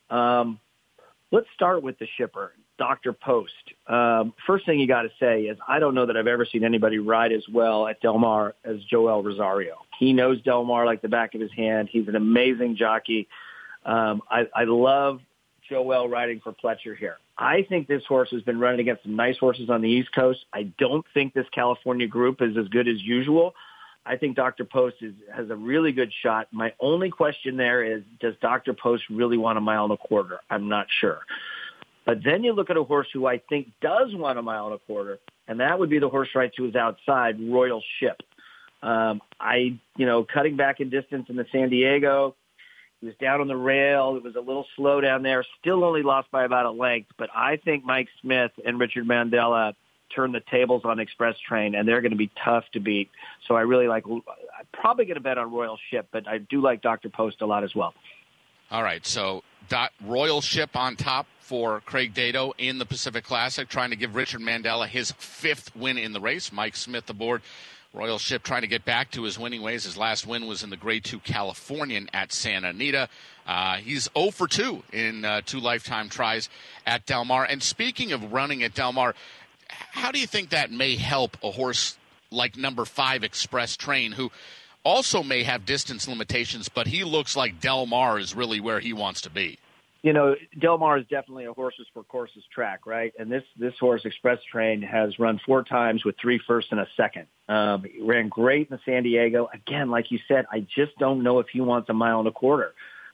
Um, let's start with the shipper, Doctor Post. Um, first thing you got to say is I don't know that I've ever seen anybody ride as well at Del Mar as Joel Rosario. He knows Del Mar like the back of his hand. He's an amazing jockey. Um, I, I love Joel riding for Pletcher here. I think this horse has been running against some nice horses on the East Coast. I don't think this California group is as good as usual. I think Doctor Post is, has a really good shot. My only question there is, does Doctor Post really want a mile and a quarter? I'm not sure. But then you look at a horse who I think does want a mile and a quarter, and that would be the horse right to his outside, Royal Ship. Um, I, you know, cutting back in distance in the San Diego, he was down on the rail. It was a little slow down there. Still only lost by about a length. But I think Mike Smith and Richard Mandella turned the tables on Express Train, and they're going to be tough to beat. So I really like – I'm probably going to bet on Royal Ship, but I do like Doctor Post a lot as well. All right, so dot, Royal Ship on top for Craig Dato in the Pacific Classic, trying to give Richard Mandella his fifth win in the race. Mike Smith aboard. Royal Ship trying to get back to his winning ways. His last win was in the Grade two Californian at Santa Anita. Uh, he's oh for two in uh, two lifetime tries at Del Mar. And speaking of running at Del Mar, how do you think that may help a horse like number five Express Train, who also may have distance limitations, but he looks like Del Mar is really where he wants to be? You know, Del Mar is definitely a horses for courses track, right? And this, this horse, Express Train, has run four times with three firsts and a second. Um, he ran great in the San Diego. Again, like you said, I just don't know if he wants a mile and a quarter.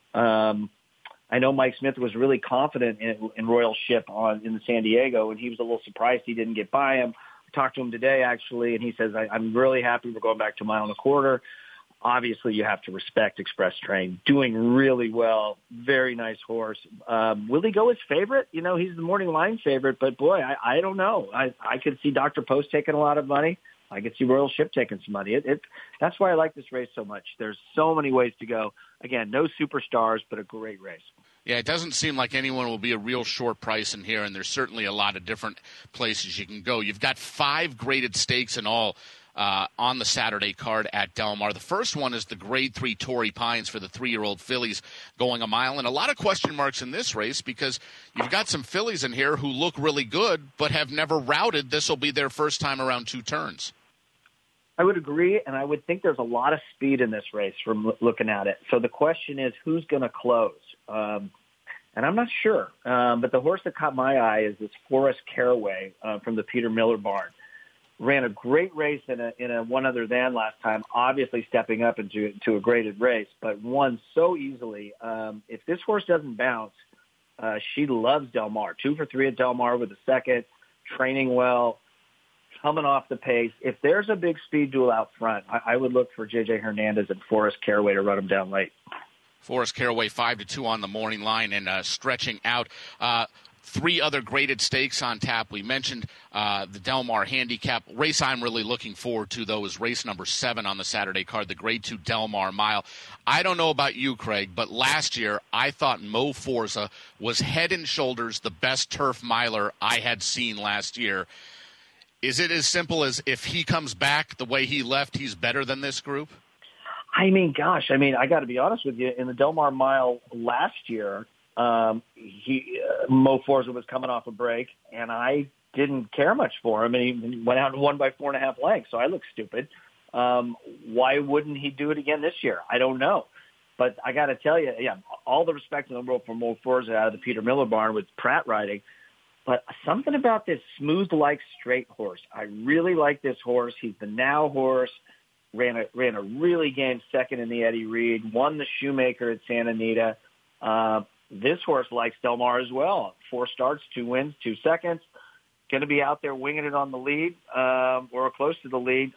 Um, I know Mike Smith was really confident in, in Royal Ship on in the San Diego, and he was a little surprised he didn't get by him. I talked to him today, actually, and he says, I, I'm really happy we're going back to a mile and a quarter. Obviously, you have to respect Express Train. Doing really well. Very nice horse. Um, will he go his favorite? You know, he's the morning line favorite, but boy, I, I don't know. I, I could see Doctor Post taking a lot of money. I could see Royal Ship taking some money. It, it, that's why I like this race so much. There's so many ways to go. Again, no superstars, but a great race. Yeah, it doesn't seem like anyone will be a real short price in here, and there's certainly a lot of different places you can go. You've got five graded stakes in all uh, on the Saturday card at Del Mar. The first one is the Grade three Torrey Pines for the three-year-old fillies going a mile, and a lot of question marks in this race because you've got some fillies in here who look really good but have never routed. This will be their first time around two turns. I would agree, and I would think there's a lot of speed in this race from looking at it. So the question is, who's going to close? Um, and I'm not sure. Um, but the horse that caught my eye is this Forest Caraway uh, from the Peter Miller barn. Ran a great race in a, in a one other than last time, obviously stepping up into, into a graded race, but won so easily. Um, if this horse doesn't bounce, uh, she loves Del Mar. Two for three at Del Mar with a second, training well, coming off the pace. If there's a big speed duel out front, I, I would look for J J Hernandez and Forest Caraway to run him down late. Forrest Caraway five to two on the morning line and uh, stretching out. Uh, three other graded stakes on tap. We mentioned uh, the Del Mar Handicap. Race I'm really looking forward to, though, is race number seven on the Saturday card, the Grade two Del Mar Mile. I don't know about you, Craig, but last year I thought Mo Forza was head and shoulders the best turf miler I had seen last year. Is it as simple as if he comes back the way he left, he's better than this group? I mean, gosh, I mean, I got to be honest with you. In the Del Mar Mile last year, um, he uh, Mo Forza was coming off a break, and I didn't care much for him, and he went out and won by four and a half lengths, so I look stupid. Um, why wouldn't he do it again this year? I don't know. But I got to tell you, yeah, all the respect in the world for Mo Forza out of the Peter Miller barn with Pratt riding, but something about this Smooth Like Straight horse. I really like this horse. He's the now horse. Ran a ran a really game second in the Eddie Reed. Won the Shoemaker at Santa Anita. Uh, this horse likes Del Mar as well. Four starts, two wins, two seconds. Going to be out there winging it on the lead um, or close to the lead.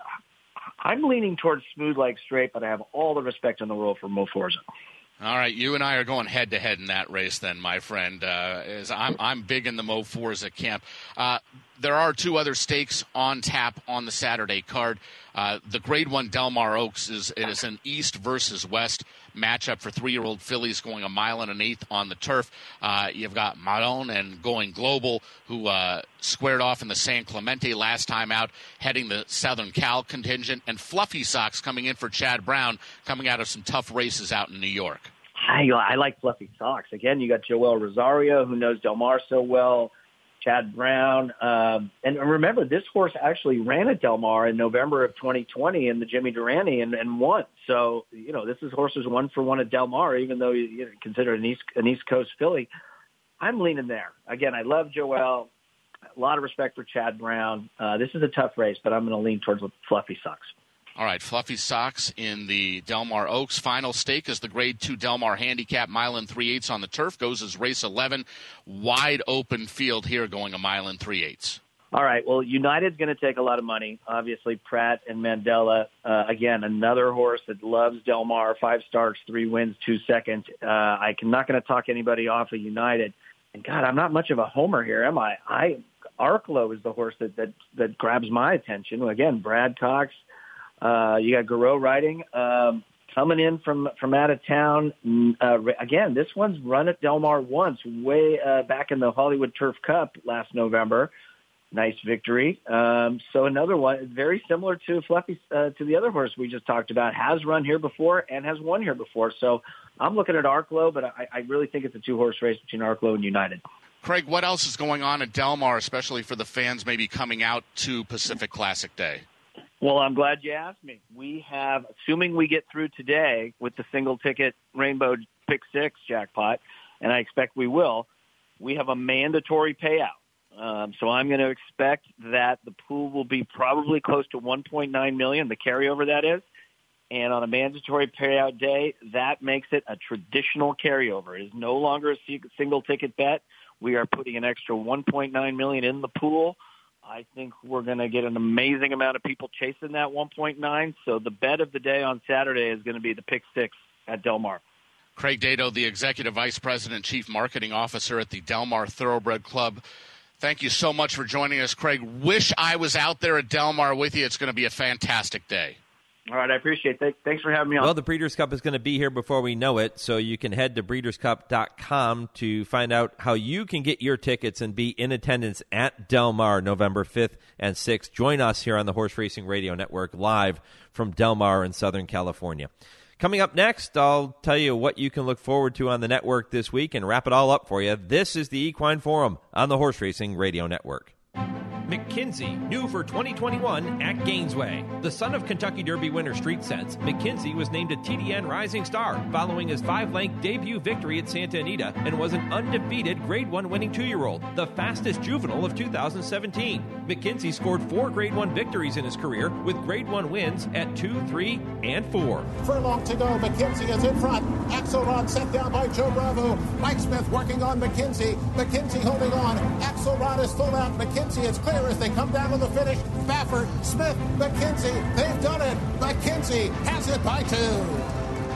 I'm leaning towards Smooth Like Straight, but I have all the respect in the world for Mo Forza. All right, you and I are going head-to-head in that race then, my friend. Uh, as I'm, I'm big in the Mo Forza camp. Uh, there are two other stakes on tap on the Saturday card. Uh, the Grade one Del Mar Oaks is it is an East versus West matchup for three-year-old fillies going a mile and an eighth on the turf. Uh, you've got Maron and Going Global, who uh, squared off in the San Clemente last time out, heading the Southern Cal contingent, and Fluffy Socks coming in for Chad Brown, coming out of some tough races out in New York. I, I like Fluffy Socks. Again, you got Joel Rosario, who knows Del Mar so well, Chad Brown. Um, and remember, this horse actually ran at Del Mar in November of twenty twenty in the Jimmy Durante and, and won. So, you know, this is horses one for one at Del Mar, even though you, you know, consider an East, an East Coast filly. I'm leaning there. Again, I love Joel. A lot of respect for Chad Brown. Uh, this is a tough race, but I'm going to lean towards Fluffy Socks. All right, Fluffy Socks in the Del Mar Oaks. Final stake is the Grade two Del Mar Handicap, mile and three-eighths on the turf. Goes as race eleven. Wide open field here going a mile and three-eighths. All right, well, United's going to take a lot of money. Obviously, Pratt and Mandela, uh, again, another horse that loves Del Mar. Five starts, three wins, two seconds. Uh, I'm not going to talk anybody off of United. And, God, I'm not much of a homer here, am I? I Arklow is the horse that, that, that grabs my attention. Again, Brad Cox. Uh, you got Garreau riding, um, coming in from, from out of town. Uh, again, this one's run at Del Mar once, way uh, back in the Hollywood Turf Cup last November. Nice victory. Um, so another one, very similar to Fluffy, uh, to the other horse we just talked about, has run here before and has won here before. So I'm looking at Arklow, but I, I really think it's a two-horse race between Arklow and United. Craig, what else is going on at Del Mar, especially for the fans maybe coming out to Pacific Classic Day? Well, I'm glad you asked me. We have, assuming we get through today with the single-ticket Rainbow Pick Six jackpot, and I expect we will, we have a mandatory payout. Um, so I'm going to expect that the pool will be probably close to one point nine million dollars, the carryover that is. And on a mandatory payout day, that makes it a traditional carryover. It is no longer a single-ticket bet. We are putting an extra one point nine million dollars in the pool. I think we're going to get an amazing amount of people chasing that one point nine. So the bet of the day on Saturday is going to be the Pick Six at Del Mar. Craig Dato, the Executive Vice President, Chief Marketing Officer at the Del Mar Thoroughbred Club. Thank you so much for joining us, Craig. Wish I was out there at Del Mar with you. It's going to be a fantastic day. All right, I appreciate it. Thanks for having me on. Well, the Breeders' Cup is going to be here before we know it, so you can head to breeders cup dot com to find out how you can get your tickets and be in attendance at Del Mar November fifth and sixth. Join us here on the Horse Racing Radio Network live from Del Mar in Southern California. Coming up next, I'll tell you what you can look forward to on the network this week and wrap it all up for you. This is the Equine Forum on the Horse Racing Radio Network. McKinsey, new for twenty twenty-one at Gainesway. The son of Kentucky Derby winner Street Sense, McKinsey was named a T D N Rising Star following his five-length debut victory at Santa Anita and was an undefeated Grade one winning two-year-old, the fastest juvenile of two thousand seventeen. McKinsey scored four Grade one victories in his career with Grade one wins at two, three, and four. Furlong to go. McKinsey is in front. Axelrod set down by Joe Bravo. Mike Smith working on McKinsey. McKinsey holding on. Axelrod is full out. McKinsey is clear as they come down to the finish. Baffert, Smith, McKinsey, they've done it. McKinsey has it by two.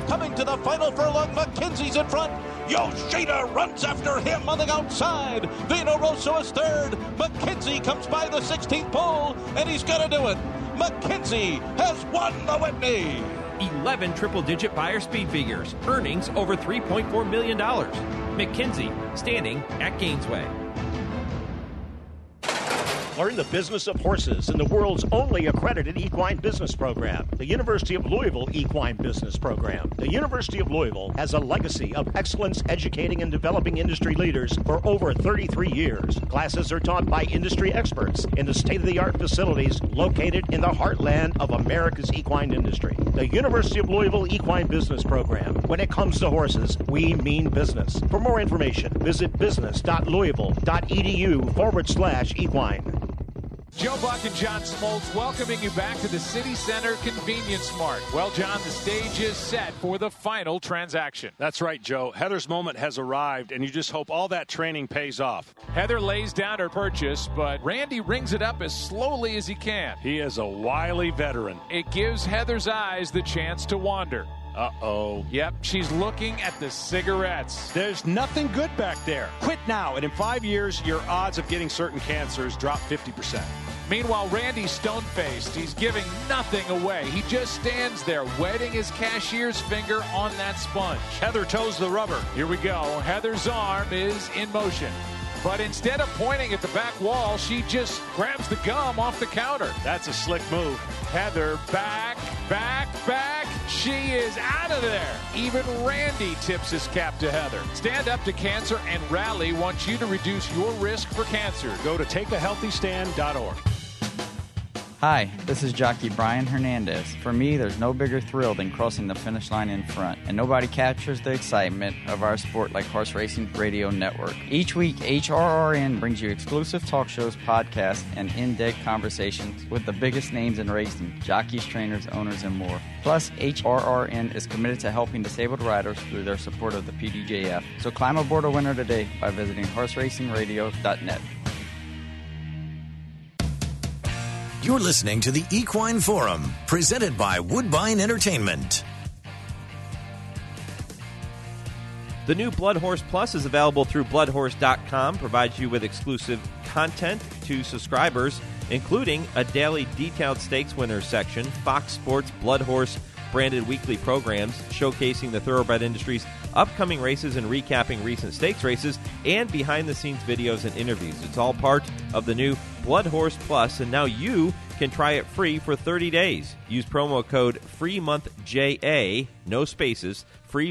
Coming to the final furlong, McKenzie's in front. Yoshida runs after him on the outside. Vino Rosso is third. McKenzie comes by the sixteenth pole, and he's going to do it. McKenzie has won the Whitney. eleven triple-digit buyer speed figures, earnings over three point four million dollars. McKenzie, standing at Gainesway. Learn the business of horses in the world's only accredited equine business program, the University of Louisville Equine Business Program. The University of Louisville has a legacy of excellence educating and developing industry leaders for over thirty-three years. Classes are taught by industry experts in the state-of-the-art facilities located in the heartland of America's equine industry. The University of Louisville Equine Business Program. When it comes to horses, we mean business. For more information, visit business.louisville.edu forward slash equine. Joe Buck and John Smoltz welcoming you back to the City Center Convenience Mart. Well, John, the stage is set for the final transaction. That's right, Joe. Heather's moment has arrived, and you just hope all that training pays off. Heather lays down her purchase, but Randy rings it up as slowly as he can. He is a wily veteran. It gives Heather's eyes the chance to wander. Uh-oh. Yep, she's looking at the cigarettes. There's nothing good back there. Quit now, and in five years, your odds of getting certain cancers drop fifty percent. Meanwhile, Randy's stone-faced. He's giving nothing away. He just stands there, wetting his cashier's finger on that sponge. Heather toes the rubber. Here we go. Heather's arm is in motion. But instead of pointing at the back wall, she just grabs the gum off the counter. That's a slick move. Heather back, back, back. She is out of there. Even Randy tips his cap to Heather. Stand Up to Cancer and Rally wants you to reduce your risk for cancer. Go to take a healthy stand dot org. Hi, this is jockey Brian Hernandez. For me, there's no bigger thrill than crossing the finish line in front, and nobody captures the excitement of our sport like Horse Racing Radio Network. Each week, H R R N brings you exclusive talk shows, podcasts, and in-depth conversations with the biggest names in racing, jockeys, trainers, owners, and more. Plus, H R R N is committed to helping disabled riders through their support of the P D J F. So climb aboard a winner today by visiting horse racing radio dot net. You're listening to the Equine Forum, presented by Woodbine Entertainment. The new Blood Horse Plus is available through blood horse dot com, provides you with exclusive content to subscribers, including a daily detailed stakes winners section, Fox Sports Blood Horse branded weekly programs showcasing the thoroughbred industry's upcoming races and recapping recent stakes races, and behind-the-scenes videos and interviews. It's all part of the new Blood Horse Plus, and now you can try it free for thirty days. Use promo code FREEMONTHJA, no spaces,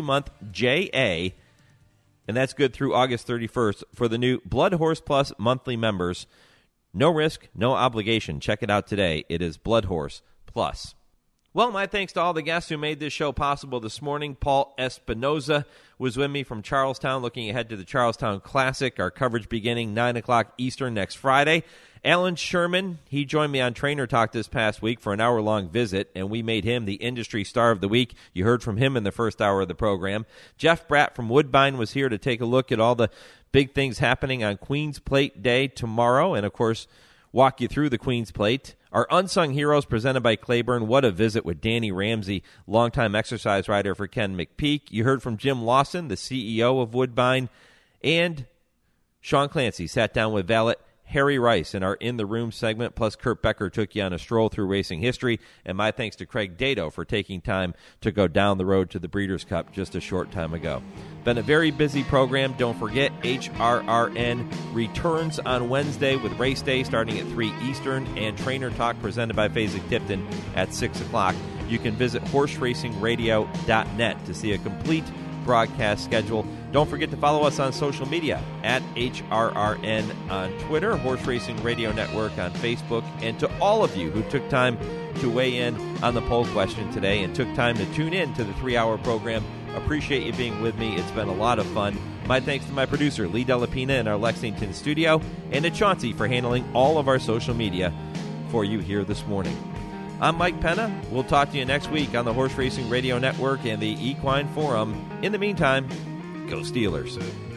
FREEMONTHJA, and that's good through August thirty-first for the new Blood Horse Plus monthly members. No risk, no obligation. Check it out today. It is Blood Horse Plus. Well, my thanks to all the guests who made this show possible this morning. Paul Espinoza was with me from Charlestown, looking ahead to the Charlestown Classic, our coverage beginning nine o'clock Eastern next Friday. Alan Sherman, he joined me on Trainer Talk this past week for an hour-long visit, and we made him the industry star of the week. You heard from him in the first hour of the program. Jeff Bratt from Woodbine was here to take a look at all the big things happening on Queen's Plate Day tomorrow, and, of course, walk you through the Queen's Plate. Our Unsung Heroes presented by Claiborne. What a visit with Danny Ramsey, longtime exercise rider for Ken McPeak. You heard from Jim Lawson, the C E O of Woodbine. And Sean Clancy sat down with valet Harry Rice in our In the Room segment, plus Kurt Becker took you on a stroll through racing history, and my thanks to Craig Dato for taking time to go down the road to the Breeders' Cup just a short time ago. Been a very busy program. Don't forget, H R R N returns on Wednesday with race day starting at three Eastern, and Trainer Talk presented by Fasig-Tipton at six o'clock. You can visit horse racing radio dot net to see a complete broadcast schedule. Don't forget to follow us on social media at H R R N on Twitter, Horse Racing Radio Network on Facebook, and to all of you who took time to weigh in on the poll question today and took time to tune in to the three-hour program. Appreciate you being with me. It's been a lot of fun. My thanks to my producer, Lee Delapina, in our Lexington studio, and to Chauncey for handling all of our social media for you here this morning. I'm Mike Penna. We'll talk to you next week on the Horse Racing Radio Network and the Equine Forum. In the meantime, go Steelers.